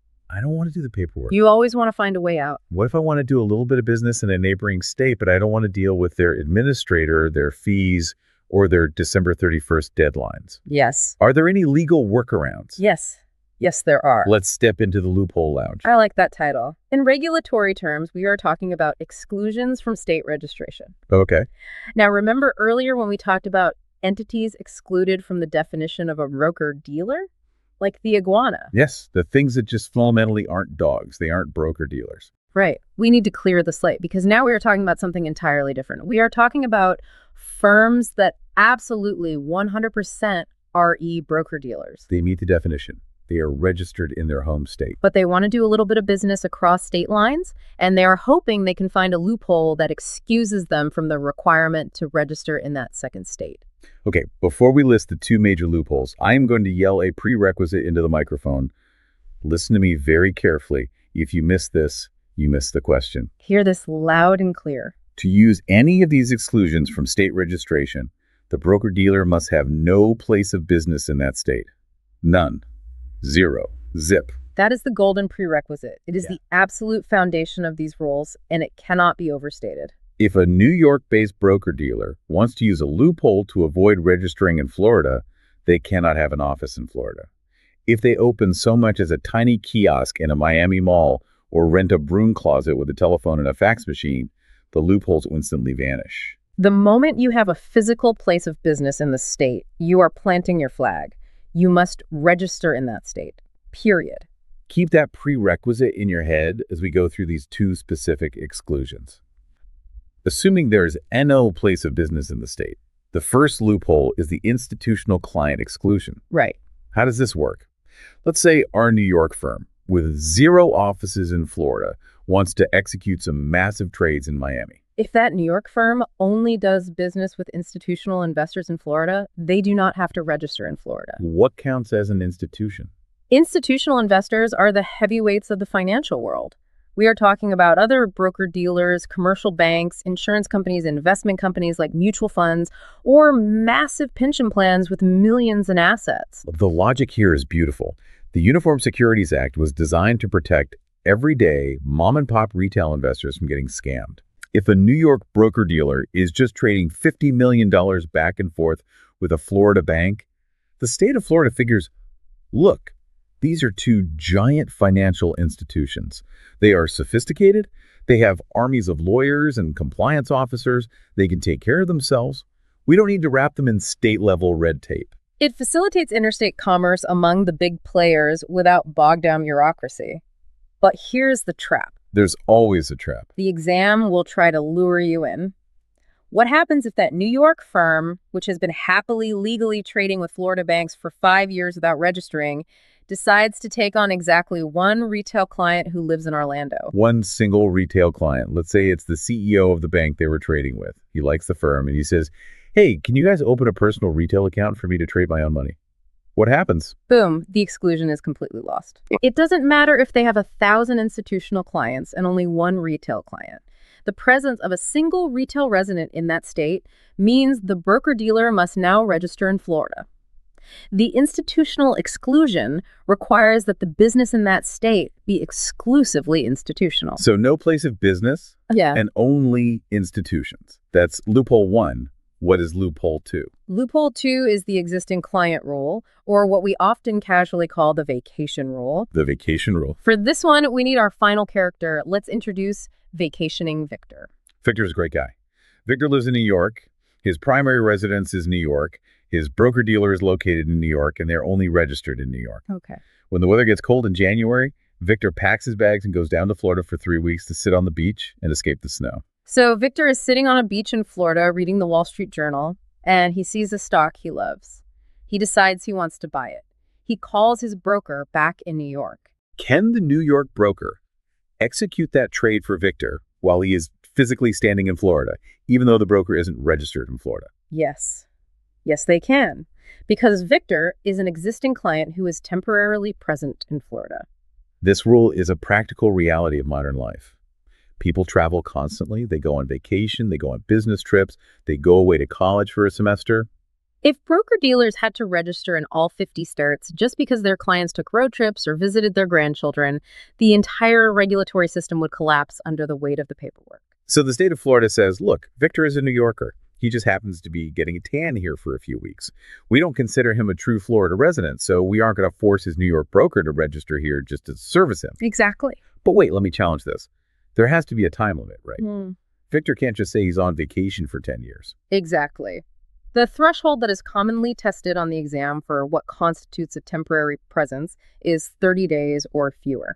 S1: I don't want to do the paperwork.
S2: You always want to find a way out.
S1: What if I want to do a little bit of business in a neighboring state, but I don't want to deal with their administrator, their fees, or their December 31st deadlines?
S2: Yes.
S1: Are there any legal workarounds?
S2: Yes. Yes, there are.
S1: Let's step into the loophole lounge.
S2: I like that title. In regulatory terms, we are talking about exclusions from state registration.
S1: Okay.
S2: Now, remember earlier when we talked about entities excluded from the definition of a broker-dealer? Like the iguana.
S1: Yes, the things that just fundamentally aren't dogs. They aren't broker-dealers.
S2: Right. We need to clear the slate because now we are talking about something entirely different. We are talking about firms that absolutely 100% are e-broker-dealers.
S1: They meet the definition. They are registered in their home state.
S2: But they want to do a little bit of business across state lines, and they are hoping they can find a loophole that excuses them from the requirement to register in that second state.
S1: Okay, before we list the two major loopholes, I am going to yell a prerequisite into the microphone. Listen to me very carefully. If you miss this, you miss the question.
S2: Hear this loud and clear.
S1: To use any of these exclusions from state registration, the broker-dealer must have no place of business in that state. None. Zero. Zip.
S2: That is the golden prerequisite. It is the absolute foundation of these rules, and it cannot be overstated.
S1: If a New York-based broker-dealer wants to use a loophole to avoid registering in Florida, they cannot have an office in Florida. If they open so much as a tiny kiosk in a Miami mall or rent a broom closet with a telephone and a fax machine, the loopholes instantly vanish.
S2: The moment you have a physical place of business in the state, you are planting your flag. You must register in that state. Period.
S1: Keep that prerequisite in your head as we go through these two specific exclusions. Assuming there is no place of business in the state, the first loophole is the institutional client exclusion.
S2: Right.
S1: How does this work? Let's say our New York firm, with 0 offices in Florida, wants to execute some massive trades in Miami.
S2: If that New York firm only does business with institutional investors in Florida, they do not have to register in Florida.
S1: What counts as an institution?
S2: Institutional investors are the heavyweights of the financial world. We are talking about other broker-dealers, commercial banks, insurance companies, investment companies like mutual funds, or massive pension plans with millions in assets.
S1: The logic here is beautiful. The Uniform Securities Act was designed to protect everyday mom-and-pop retail investors from getting scammed. If a New York broker-dealer is just trading $50 million back and forth with a Florida bank, the state of Florida figures, look, these are two giant financial institutions. They are sophisticated. They have armies of lawyers and compliance officers. They can take care of themselves. We don't need to wrap them in state-level red tape.
S2: It facilitates interstate commerce among the big players without bogged-down bureaucracy. But here's the trap.
S1: There's always a trap.
S2: The exam will try to lure you in. What happens if that New York firm, which has been happily legally trading with Florida banks for 5 years without registering, decides to take on exactly one retail client who lives in Orlando?
S1: One single retail client. Let's say it's the CEO of the bank they were trading with. He likes the firm and he says, hey, can you guys open a personal retail account for me to trade my own money? What happens?
S2: Boom, the exclusion is completely lost. It doesn't matter if they have 1,000 institutional clients and only one retail client. The presence of a single retail resident in that state means the broker-dealer must now register in Florida. The institutional exclusion requires that the business in that state be exclusively institutional.
S1: So no place of business and only institutions. That's loophole 1. What is loophole 2?
S2: Loophole 2 is the existing client rule, or what we often casually call the vacation rule.
S1: The vacation rule.
S2: For this one, we need our final character. Let's introduce Vacationing Victor.
S1: Victor's a great guy. Victor lives in New York, His primary residence is New York. His broker-dealer is located in New York, and they're only registered in New York.
S2: Okay.
S1: When the weather gets cold in January, Victor packs his bags and goes down to Florida for 3 weeks to sit on the beach and escape the snow.
S2: So Victor is sitting on a beach in Florida reading the Wall Street Journal, and he sees a stock he loves. He decides he wants to buy it. He calls his broker back in New York.
S1: Can the New York broker execute that trade for Victor while he is physically standing in Florida, even though the broker isn't registered in Florida?
S2: Yes. Yes, they can. Because Victor is an existing client who is temporarily present in Florida.
S1: This rule is a practical reality of modern life. People travel constantly. They go on vacation. They go on business trips. They go away to college for a semester.
S2: If broker-dealers had to register in all 50 states just because their clients took road trips or visited their grandchildren, the entire regulatory system would collapse under the weight of the paperwork.
S1: So the state of Florida says, look, Victor is a New Yorker. He just happens to be getting a tan here for a few weeks. We don't consider him a true Florida resident, so we aren't going to force his New York broker to register here just to service him.
S2: Exactly.
S1: But wait, let me challenge this. There has to be a time limit, right? Victor can't just say he's on vacation for 10 years.
S2: Exactly. The threshold that is commonly tested on the exam for what constitutes a temporary presence is 30 days or fewer.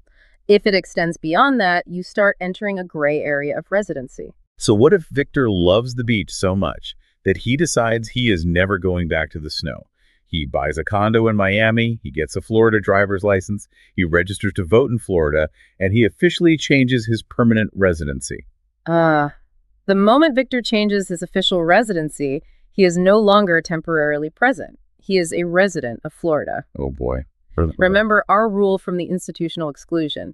S2: If it extends beyond that, you start entering a gray area of residency.
S1: So what if Victor loves the beach so much that he decides he is never going back to the snow? He buys a condo in Miami, he gets a Florida driver's license, he registers to vote in Florida, and he officially changes his permanent residency.
S2: The moment Victor changes his official residency, he is no longer temporarily present. He is a resident of Florida.
S1: Oh boy.
S2: Remember our rule from the institutional exclusion.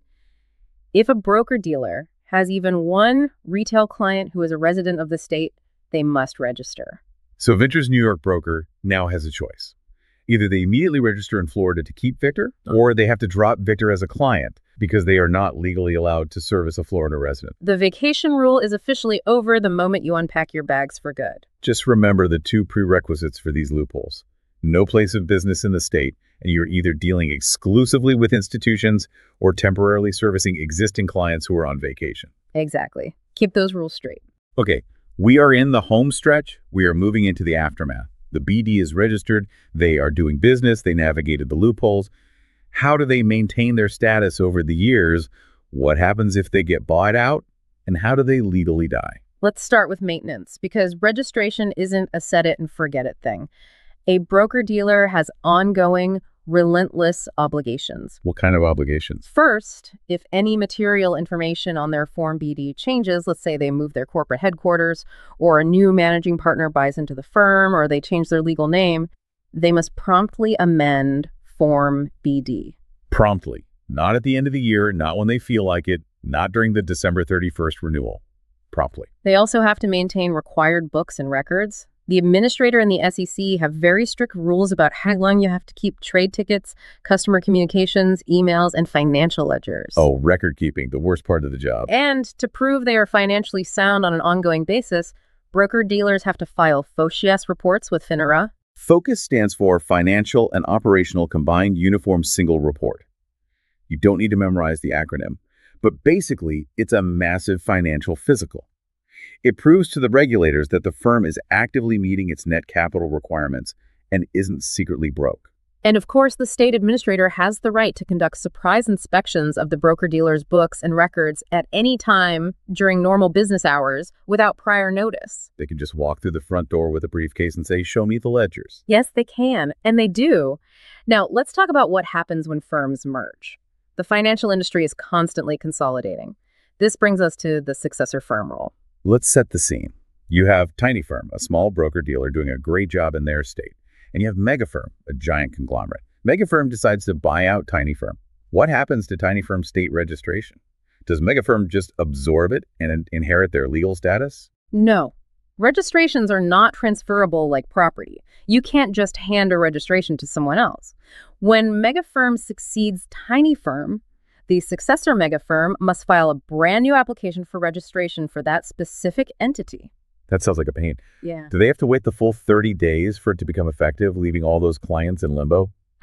S2: If a broker-dealer has even one retail client who is a resident of the state, they must register.
S1: So Victor's New York broker now has a choice. Either they immediately register in Florida to keep Victor, or they have to drop Victor as a client because they are not legally allowed to service a Florida resident.
S2: The vacation rule is officially over the moment you unpack your bags for good.
S1: Just remember the 2 prerequisites for these loopholes. No place of business in the state, and you're either dealing exclusively with institutions or temporarily servicing existing clients who are on vacation.
S2: Exactly. Keep those rules straight.
S1: Okay, we are in the home stretch. We are moving into the aftermath. The BD is registered. They are doing business. They navigated the loopholes. How do they maintain their status over the years? What happens if they get bought out? And how do they legally die?
S2: Let's start with maintenance, because registration isn't a set it and forget it thing. A broker-dealer has ongoing, relentless obligations.
S1: What kind of obligations?
S2: First, if any material information on their Form BD changes, let's say they move their corporate headquarters, or a new managing partner buys into the firm, or they change their legal name, they must promptly amend Form BD.
S1: Promptly. Not at the end of the year, not when they feel like it, not during the December 31st renewal. Promptly.
S2: They also have to maintain required books and records. The administrator and the SEC have very strict rules about how long you have to keep trade tickets, customer communications, emails, and financial ledgers.
S1: Oh, record keeping, the worst part of the job.
S2: And to prove they are financially sound on an ongoing basis, broker-dealers have to file FOCIAS reports with FINRA.
S1: FOCUS stands for Financial and Operational Combined Uniform Single Report. You don't need to memorize the acronym, but basically, it's a massive financial physical. It proves to the regulators that the firm is actively meeting its net capital requirements and isn't secretly broke.
S2: And of course, the state administrator has the right to conduct surprise inspections of the broker-dealer's books and records at any time during normal business hours without prior notice.
S1: They can just walk through the front door with a briefcase and say, "Show me the ledgers."
S2: Yes, they can, and they do. Now, let's talk about what happens when firms merge. The financial industry is constantly consolidating. This brings us to the successor firm rule.
S1: Let's set the scene. You have Tiny Firm, a small broker-dealer doing a great job in their state. And you have Megafirm, a giant conglomerate. Megafirm decides to buy out Tiny Firm. What happens to Tiny Firm's state registration? Does Megafirm just absorb it and inherit their legal status?
S2: No. Registrations are not transferable like property. You can't just hand a registration to someone else. When Megafirm succeeds Tiny Firm, the successor Megafirm must file a brand new application for registration for that specific entity.
S1: That sounds like a pain.
S2: Yeah.
S1: Do they have to wait the full 30 days for it to become effective, leaving all those clients in limbo?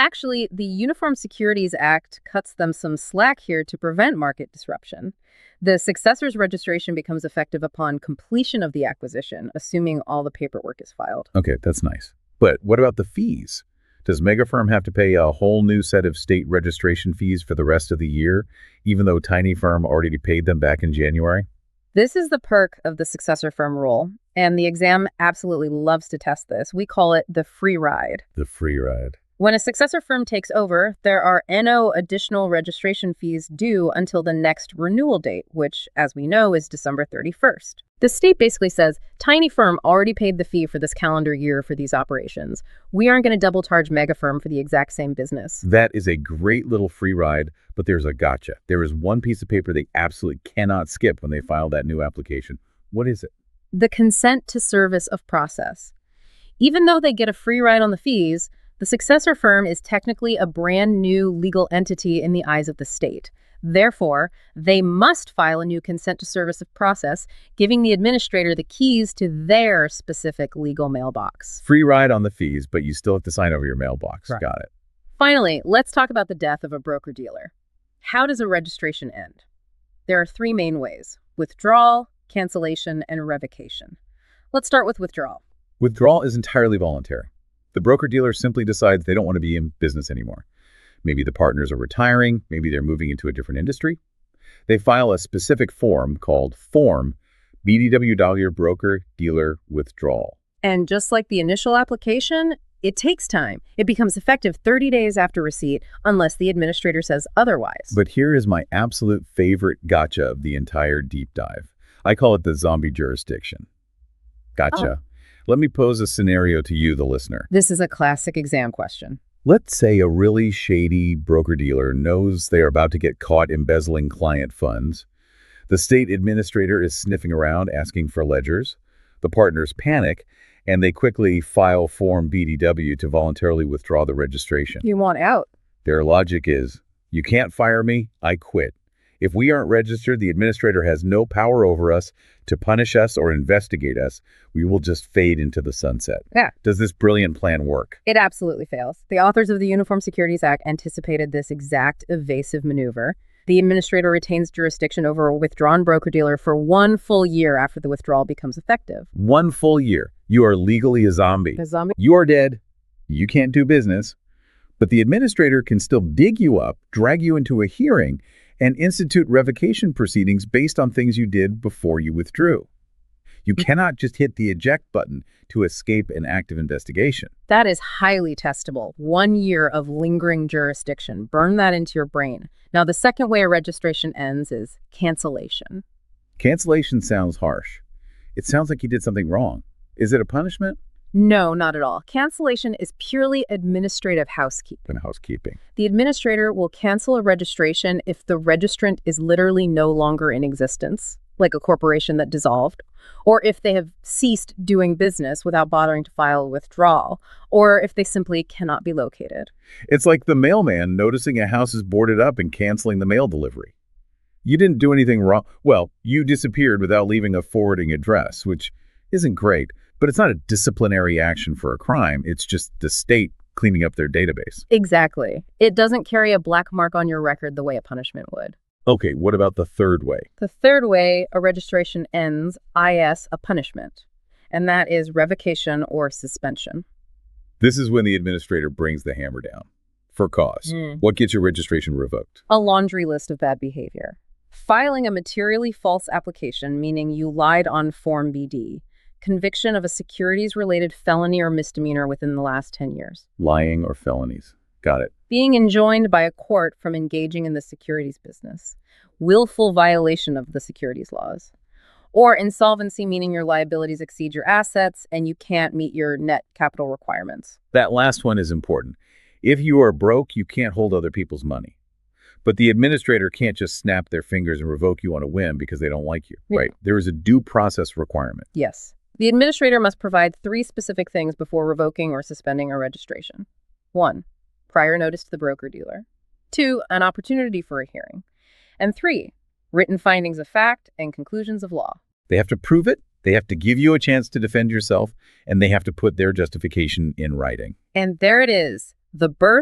S2: Actually, the Uniform Securities Act cuts them some slack here to prevent market disruption. The successor's registration becomes effective upon completion of the acquisition, assuming all the paperwork is filed.
S1: Okay, that's nice. But what about the fees? Does Megafirm have to pay a whole new set of state registration fees for the rest of the year, even though Tiny Firm already paid them back in January?
S2: This is the perk of the successor firm rule, and the exam absolutely loves to test this. We call it the free ride.
S1: The free ride.
S2: When a successor firm takes over, there are no additional registration fees due until the next renewal date, which, as we know, is December 31st. The state basically says, Tiny Firm already paid the fee for this calendar year for these operations. We aren't going to double charge Megafirm for the exact same business.
S1: That is a great little free ride, but there's a gotcha. There is one piece of paper they absolutely cannot skip when they file that new application. What is it?
S2: The consent to service of process. Even though they get a free ride on the fees, the successor firm is technically a brand new legal entity in the eyes of the state. Therefore, they must file a new consent to service of process, giving the administrator the keys to their specific legal mailbox.
S1: Free ride on the fees, but you still have to sign over your mailbox.
S2: Right.
S1: Got it.
S2: Finally, let's talk about the death of a broker-dealer. How does a registration end? There are three main ways: withdrawal, cancellation, and revocation. Let's start with withdrawal.
S1: Withdrawal is entirely voluntary. The broker-dealer simply decides they don't want to be in business anymore. Maybe the partners are retiring, maybe they're moving into a different industry. They file a specific form called Form BDW Dollar Broker Dealer Withdrawal.
S2: And just like the initial application, it takes time. It becomes effective 30 days after receipt, unless the administrator says otherwise.
S1: But here is my absolute favorite gotcha of the entire deep dive. I call it the zombie jurisdiction. Gotcha.
S2: Oh.
S1: Let me pose a scenario to you, the listener.
S2: This is a classic exam question.
S1: Let's say a really shady broker-dealer knows they are about to get caught embezzling client funds. The state administrator is sniffing around asking for ledgers. The partners panic, and they quickly file Form BDW to voluntarily withdraw the registration.
S2: You want out.
S1: Their logic is, you can't fire me, I quit. If we aren't registered, the administrator has no power over us to punish us or investigate us. We will just fade into the sunset.
S2: Yeah.
S1: Does this brilliant plan work?
S2: It absolutely fails. The authors of the Uniform Securities Act anticipated this exact evasive maneuver. The administrator retains jurisdiction over a withdrawn broker-dealer for 1 full year after the withdrawal becomes effective.
S1: 1 full year. You are legally a zombie.
S2: The zombie?
S1: You are dead. You can't do business. But the administrator can still dig you up, drag you into a hearing, and institute revocation proceedings based on things you did before you withdrew. You cannot just hit the eject button to escape an active investigation.
S2: That is highly testable. 1 year of lingering jurisdiction. Burn that into your brain. Now, the second way a registration ends is cancellation.
S1: Cancellation sounds harsh. It sounds like you did something wrong. Is it a punishment?
S2: No, not at all. Cancellation is purely administrative housekeeping. The administrator will cancel a registration if the registrant is literally no longer in existence, like a corporation that dissolved, or if they have ceased doing business without bothering to file a withdrawal, or if they simply cannot be located.
S1: It's like the mailman noticing a house is boarded up and canceling the mail delivery. You didn't do anything wrong. Well, you disappeared without leaving a forwarding address, which isn't great. But it's not a disciplinary action for a crime. It's just the state cleaning up their database.
S2: Exactly. It doesn't carry a black mark on your record the way a punishment would.
S1: Okay, what about the third way?
S2: The third way a registration ends, is a punishment, and that is revocation or suspension.
S1: This is when the administrator brings the hammer down. For cause. What gets your registration revoked?
S2: A laundry list of bad behavior. Filing a materially false application, meaning you lied on Form BD. Conviction of a securities-related felony or misdemeanor within the last 10 years.
S1: Lying or felonies. Got it.
S2: Being enjoined by a court from engaging in the securities business. Willful violation of the securities laws. Or insolvency, meaning your liabilities exceed your assets and you can't meet your net capital requirements.
S1: That last one is important. If you are broke, you can't hold other people's money. But the administrator can't just snap their fingers and revoke you on a whim because they don't like you, right? There is a due process requirement.
S2: Yes. The administrator must provide 3 specific things before revoking or suspending a registration. 1, prior notice to the broker-dealer. 2, an opportunity for a hearing. And 3, written findings of fact and conclusions of law.
S1: They have to prove it, they have to give you a chance to defend yourself, and they have to put their justification in writing.
S2: And there it is, the birth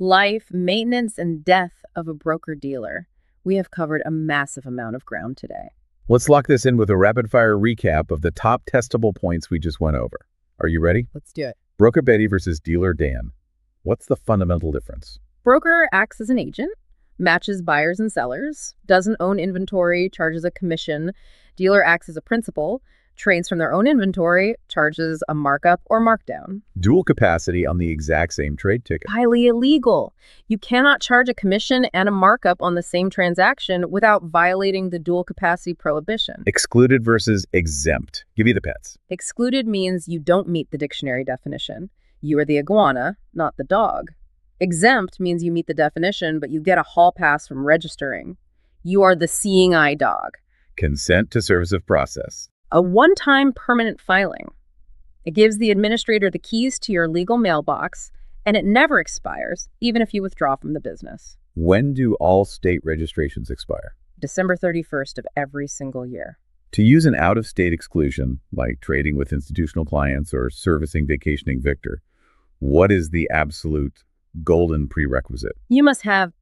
S2: Life, maintenance, and death of a broker-dealer. We have covered a massive amount of ground today.
S1: Let's lock this in with a rapid-fire recap of the top testable points we just went over. Are you ready?
S2: Let's do it.
S1: Broker Betty versus Dealer Dan. What's the fundamental difference?
S2: Broker acts as an agent, matches buyers and sellers, doesn't own inventory, charges a commission. Dealer acts as a principal, trades from their own inventory, charges a markup or markdown.
S1: Dual capacity on the exact same trade ticket.
S2: Highly illegal. You cannot charge a commission and a markup on the same transaction without violating the dual capacity prohibition.
S1: Excluded versus exempt. Give me the pets.
S2: Excluded means you don't meet the dictionary definition. You are the iguana, not the dog. Exempt means you meet the definition, but you get a hall pass from registering. You are the seeing eye dog.
S1: Consent to service of process.
S2: A one-time permanent filing. It gives the administrator the keys to your legal mailbox, and it never expires, even if you withdraw from the business.
S1: When do all state registrations expire?
S2: December 31st of every single year.
S1: To use an out-of-state exclusion, like trading with institutional clients or servicing vacationing Victor, what is the absolute golden prerequisite?
S2: You must have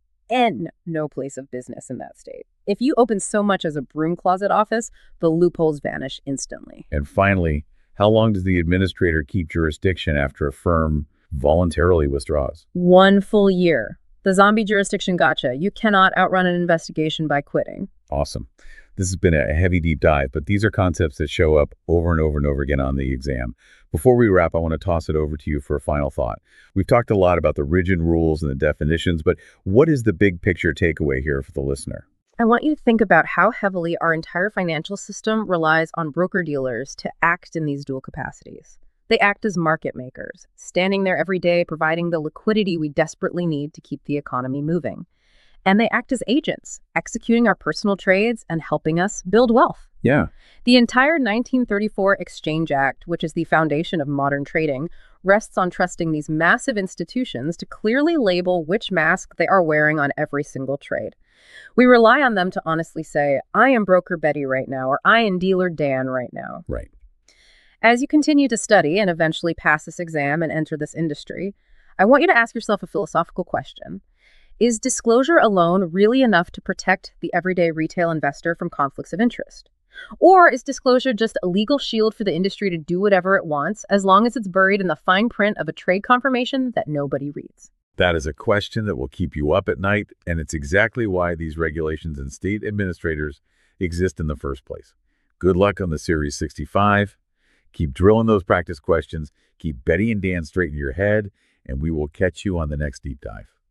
S2: no place of business in that state. If you open so much as a broom closet office, the loopholes vanish instantly.
S1: And finally, how long does the administrator keep jurisdiction after a firm voluntarily withdraws?
S2: 1 full year. The zombie jurisdiction gotcha. You cannot outrun an investigation by quitting.
S1: Awesome. This has been a heavy deep dive, but these are concepts that show up over and over and over again on the exam. Before we wrap, I want to toss it over to you for a final thought. We've talked a lot about the rigid rules and the definitions, but what is the big picture takeaway here for the listener?
S2: I want you to think about how heavily our entire financial system relies on broker-dealers to act in these dual capacities. They act as market makers, standing there every day providing the liquidity we desperately need to keep the economy moving. And they act as agents, executing our personal trades and helping us build wealth.
S1: Yeah.
S2: The entire 1934 Exchange Act, which is the foundation of modern trading, rests on trusting these massive institutions to clearly label which mask they are wearing on every single trade. We rely on them to honestly say, I am Broker Betty right now, or I am Dealer Dan right now.
S1: Right.
S2: As you continue to study and eventually pass this exam and enter this industry, I want you to ask yourself a philosophical question. Is disclosure alone really enough to protect the everyday retail investor from conflicts of interest? Or is disclosure just a legal shield for the industry to do whatever it wants, as long as it's buried in the fine print of a trade confirmation that nobody reads?
S1: That is a question that will keep you up at night, and it's exactly why these regulations and state administrators exist in the first place. Good luck on the Series 65. Keep drilling those practice questions. Keep Betty and Dan straight in your head, and we will catch you on the next deep dive.